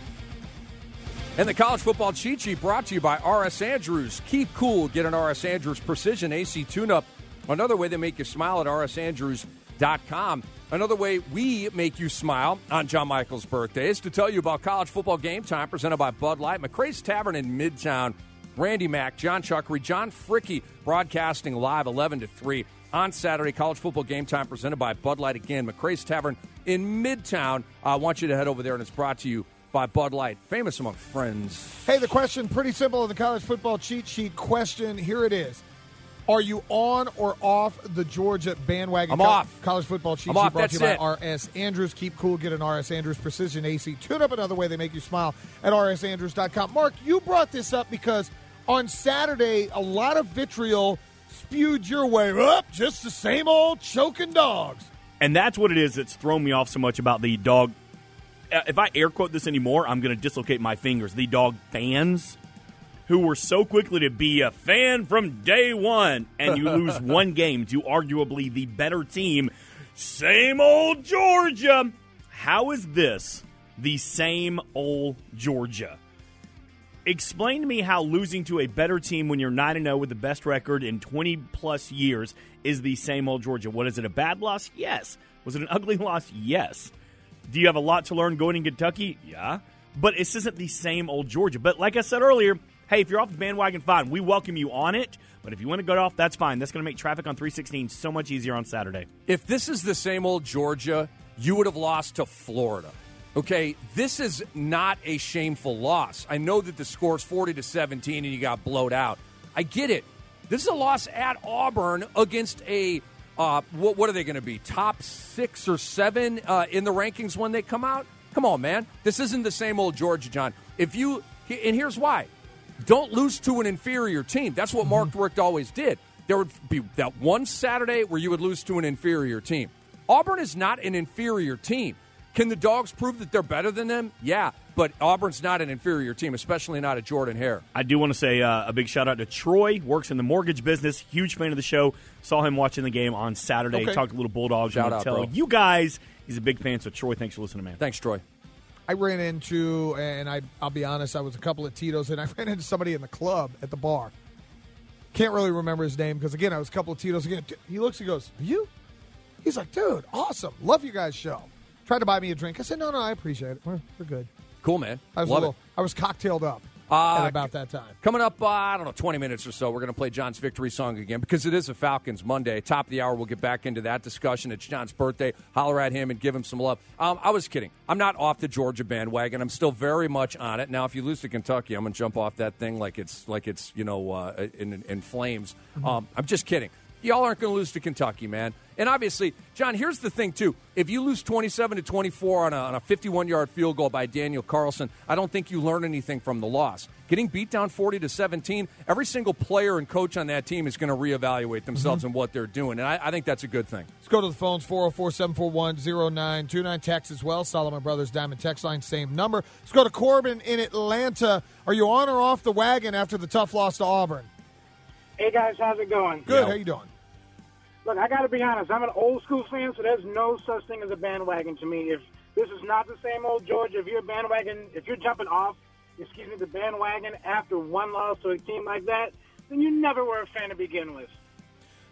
And the college football cheat sheet brought to you by R S. Andrews. Keep cool. Get an R S. Andrews Precision A C tune-up. Another way they make you smile at r s andrews dot com. Another way we make you smile on John Michael's birthday is to tell you about college football game time presented by Bud Light. McCrae's Tavern in Midtown. Randy Mack, John Chuckery, John Fricky broadcasting live eleven to three on Saturday. College football game time presented by Bud Light again. McCrae's Tavern in Midtown. I want you to head over there, and it's brought to you by Bud Light, famous among friends. Hey, the question, pretty simple in the college football cheat sheet question. Here it is. Are you on or off the Georgia bandwagon? I'm Co- off. College football cheat I'm sheet off. brought That's to you by it. R S. Andrews. Keep cool. Get an R S. Andrews Precision A C. Tune up another way they make you smile at r s andrews dot com. Mark, you brought this up because on Saturday, a lot of vitriol spewed your way. Up, just the same old choking dogs. And that's what it is that's thrown me off so much about the dog. Uh, if I air quote this anymore, I'm going to dislocate my fingers. The dog fans who were so quickly to be a fan from day one, and you lose one game to arguably the better team. Same old Georgia. How is this the same old Georgia? Explain to me how losing to a better team when you're nine and oh with the best record in twenty-plus years is the same old Georgia. What is it, a bad loss? Yes. Was it an ugly loss? Yes. Do you have a lot to learn going in Kentucky? Yeah. But this isn't the same old Georgia. But like I said earlier, hey, if you're off the bandwagon, fine. We welcome you on it. But if you want to go off, that's fine. That's going to make traffic on three sixteen so much easier on Saturday. If this is the same old Georgia, you would have lost to Florida. Okay, this is not a shameful loss. I know that the score's forty to seventeen and you got blowed out. I get it. This is a loss at Auburn against a, uh, what, what are they going to be, top six or seven uh, in the rankings when they come out? Come on, man. This isn't the same old Georgia, John. If you, and here's why. Don't lose to an inferior team. That's what Mark Richt always did. There would be that one Saturday where you would lose to an inferior team. Auburn is not an inferior team. Can the Dogs prove that they're better than them? Yeah, but Auburn's not an inferior team, especially not a Jordan Hare. I do want to say uh, a big shout-out to Troy, works in the mortgage business, huge fan of the show. Saw him watching the game on Saturday. Okay. Talked a little Bulldogs. Shout I'm out, tell bro. you guys he's a big fan, so Troy, thanks for listening, man. Thanks, Troy. I ran into, and I, I'll be honest, I was a couple of Tito's, and I ran into somebody in the club at the bar. Can't really remember his name because, again, I was a couple of Tito's. Again, he looks, he goes, "Are you?" He's like, "Dude, awesome. Love you guys' show." Tried to buy me a drink. I said, no, no, I appreciate it. We're, we're good. Cool, man. I was, a Love little, it. I was cocktailed up Uh, at about that time. Coming up, uh, I don't know, twenty minutes or so, we're going to play John's victory song again because it is a Falcons Monday. Top of the hour, we'll get back into that discussion. It's John's birthday. Holler at him and give him some love. Um, I was kidding. I'm not off the Georgia bandwagon. I'm still very much on it. Now, if you lose to Kentucky, I'm going to jump off that thing like it's, like it's you know, uh, in, in flames. Mm-hmm. Um, I'm just kidding. Y'all aren't going to lose to Kentucky, man. And obviously, John, here's the thing, too. If you lose twenty-seven to twenty-four on a, on a fifty-one-yard field goal by Daniel Carlson, I don't think you learn anything from the loss. Getting beat down forty to seventeen, every single player and coach on that team is going to reevaluate themselves Mhm. and what they're doing. And I, I think that's a good thing. Let's go to the phones, four oh four, seven four one, oh nine two nine. Text as well. Solomon Brothers Diamond text line, same number. Let's go to Corbin in Atlanta. Are you on or off the wagon after the tough loss to Auburn? Hey, guys, how's it going? Good. How you doing? Look, I got to be honest. I'm an old school fan, so there's no such thing as a bandwagon to me. If this is not the same old Georgia, if you're a bandwagon, if you're jumping off, excuse me, the bandwagon after one loss to a team like that, then you never were a fan to begin with.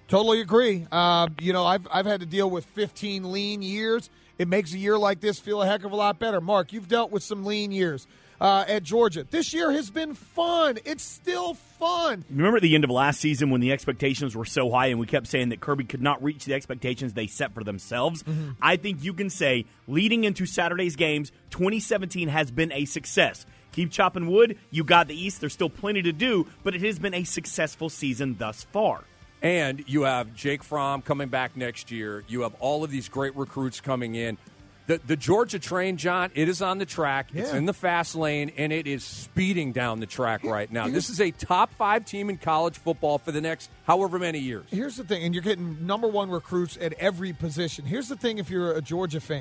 Totally agree. Uh, you know, I've I've had to deal with fifteen lean years. It makes a year like this feel a heck of a lot better. Mark, you've dealt with some lean years uh, at Georgia. This year has been fun. It's still fun. Remember at the end of last season when the expectations were so high and we kept saying that Kirby could not reach the expectations they set for themselves? Mm-hmm. I think you can say, leading into Saturday's games, twenty seventeen has been a success. Keep chopping wood. You got the East. There's still plenty to do, but it has been a successful season thus far. And you have Jake Fromm coming back next year. You have all of these great recruits coming in. The the Georgia train, John, it is on the track. Yeah. It's in the fast lane, and it is speeding down the track right now. This is a top five team in college football for the next however many years. Here's the thing, and you're getting number one recruits at every position. Here's the thing if you're a Georgia fan.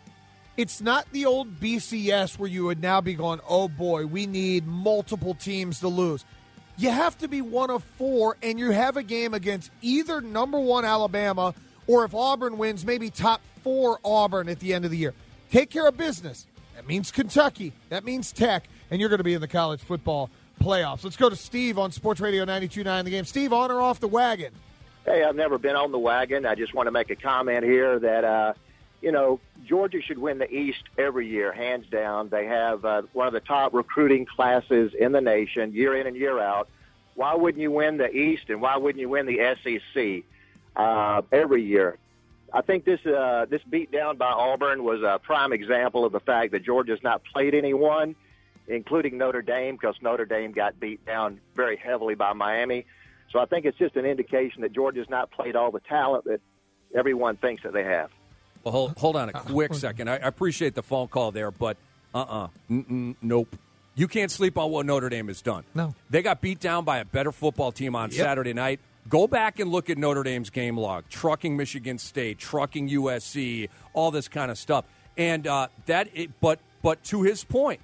It's not the old B C S where you would now be going, oh, boy, we need multiple teams to lose. You have to be one of four, and you have a game against either number one Alabama or if Auburn wins, maybe top four Auburn at the end of the year. Take care of business. That means Kentucky. That means Tech, and you're going to be in the college football playoffs. Let's go to Steve on Sports Radio ninety-two point nine The Game. Steve, on or off the wagon? Hey, I've never been on the wagon. I just want to make a comment here that, uh, you know, Georgia should win the East every year, hands down. They have uh, one of the top recruiting classes in the nation, year in and year out. Why wouldn't you win the East, and why wouldn't you win the S E C uh, every year? I think this uh, this beat down by Auburn was a prime example of the fact that Georgia's not played anyone, including Notre Dame, because Notre Dame got beat down very heavily by Miami. So I think it's just an indication that Georgia's not played all the talent that everyone thinks that they have. Well, hold, hold on a quick second. I, I appreciate the phone call there, but uh-uh, Mm-mm, nope. You can't sleep on what Notre Dame has done. No. They got beat down by a better football team on yep. Saturday night. Go back and look at Notre Dame's game log. Trucking Michigan State, trucking U S C, all this kind of stuff. And uh, that, it, but but to his point,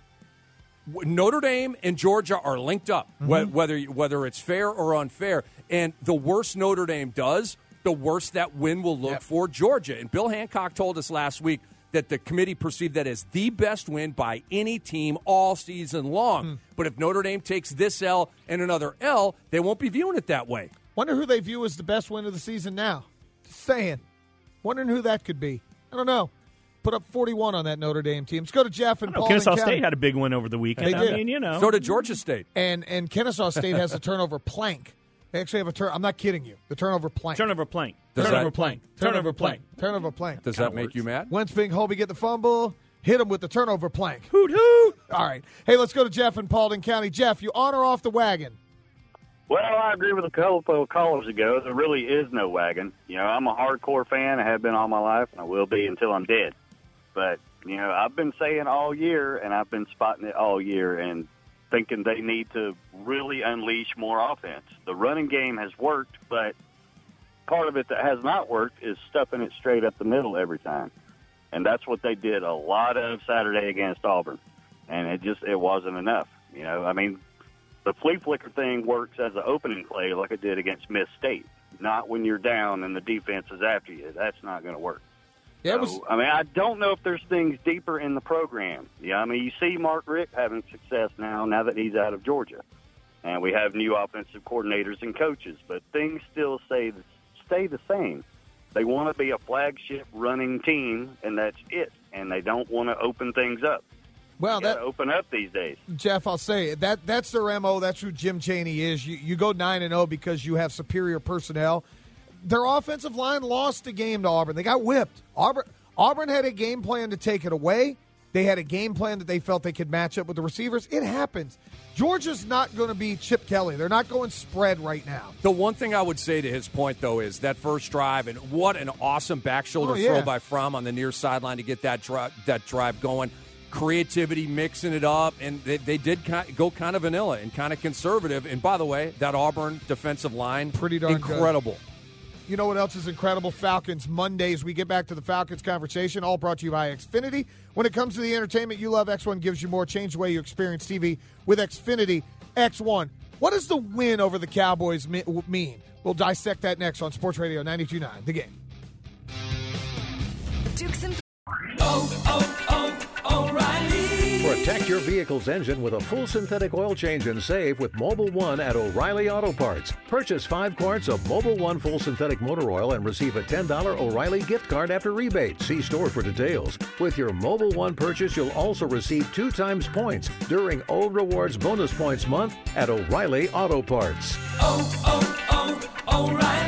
Notre Dame and Georgia are linked up, mm-hmm. whether whether it's fair or unfair. And the worse Notre Dame does, the worse that win will look yep. for Georgia. And Bill Hancock told us last week that the committee perceived that as the best win by any team all season long. Mm. But if Notre Dame takes this L and another L, they won't be viewing it that way. Wonder who they view as the best win of the season now. Just saying. Wondering who that could be. I don't know. Put up forty-one on that Notre Dame team. Let's go to Jeff and Paul. Kennesaw State had a big win over the weekend. They did. I mean, you know. So did Georgia State. And and Kennesaw State has a turnover plank. They actually have a turn. I'm not kidding you. The turnover plank. Turnover plank. Does turnover that, plank. Turnover plank. Turnover plank. Does that make works. you mad? Wentz being Hobie get the fumble. Hit him with the turnover plank. Hoot hoot. All right. Hey, let's go to Jeff in Paulding County. Jeff, you on or off the wagon? Well, I agree with a couple of callers ago. There really is no wagon. You know, I'm a hardcore fan. I have been all my life, and I will be until I'm dead. But, you know, I've been saying all year, and I've been spotting it all year, and thinking they need to really unleash more offense. The running game has worked, but part of it that has not worked is stuffing it straight up the middle every time. And that's what they did a lot of Saturday against Auburn. And it just it wasn't enough. You know, I mean, the flea flicker thing works as an opening play like it did against Miss State, not when you're down and the defense is after you. That's not going to work. Yeah, so, it was... I mean, I don't know if there's things deeper in the program. Yeah, I mean, you see Mark Richt having success now, now that he's out of Georgia. And we have new offensive coordinators and coaches, but things still stay, stay the same. They want to be a flagship running team, and that's it. And they don't want to open things up. Well, that open up these days. Jeff, I'll say that that's their M O. That's who Jim Chaney is. You, you go nine and zero because you have superior personnel. Their offensive line lost the game to Auburn. They got whipped. Auburn Auburn had a game plan to take it away. They had a game plan that they felt they could match up with the receivers. It happens. Georgia's not going to be Chip Kelly. They're not going spread right now. The one thing I would say to his point, though, is that first drive, and what an awesome back shoulder oh, yeah. throw by Fromm on the near sideline to get that, dri- that drive going. Creativity, mixing it up, and they, they did kind of go kind of vanilla and kind of conservative. And by the way, that Auburn defensive line, pretty darn incredible. Good. You know what else is incredible? Falcons Mondays. We get back to the Falcons conversation, all brought to you by Xfinity. When it comes to the entertainment you love, X one gives you more. Change the way you experience T V with Xfinity X one. What does the win over the Cowboys mean? We'll dissect that next on Sports Radio ninety-two point nine The Game. Dukes and oh, oh, oh, O'Reilly. We're at Protect your vehicle's engine with a full synthetic oil change and save with Mobil one at O'Reilly Auto Parts. Purchase five quarts of Mobil one full synthetic motor oil and receive a ten dollars O'Reilly gift card after rebate. See store for details. With your Mobil one purchase, you'll also receive two times points during O Rewards Bonus Points Month at O'Reilly Auto Parts. Oh, oh, oh, O'Reilly.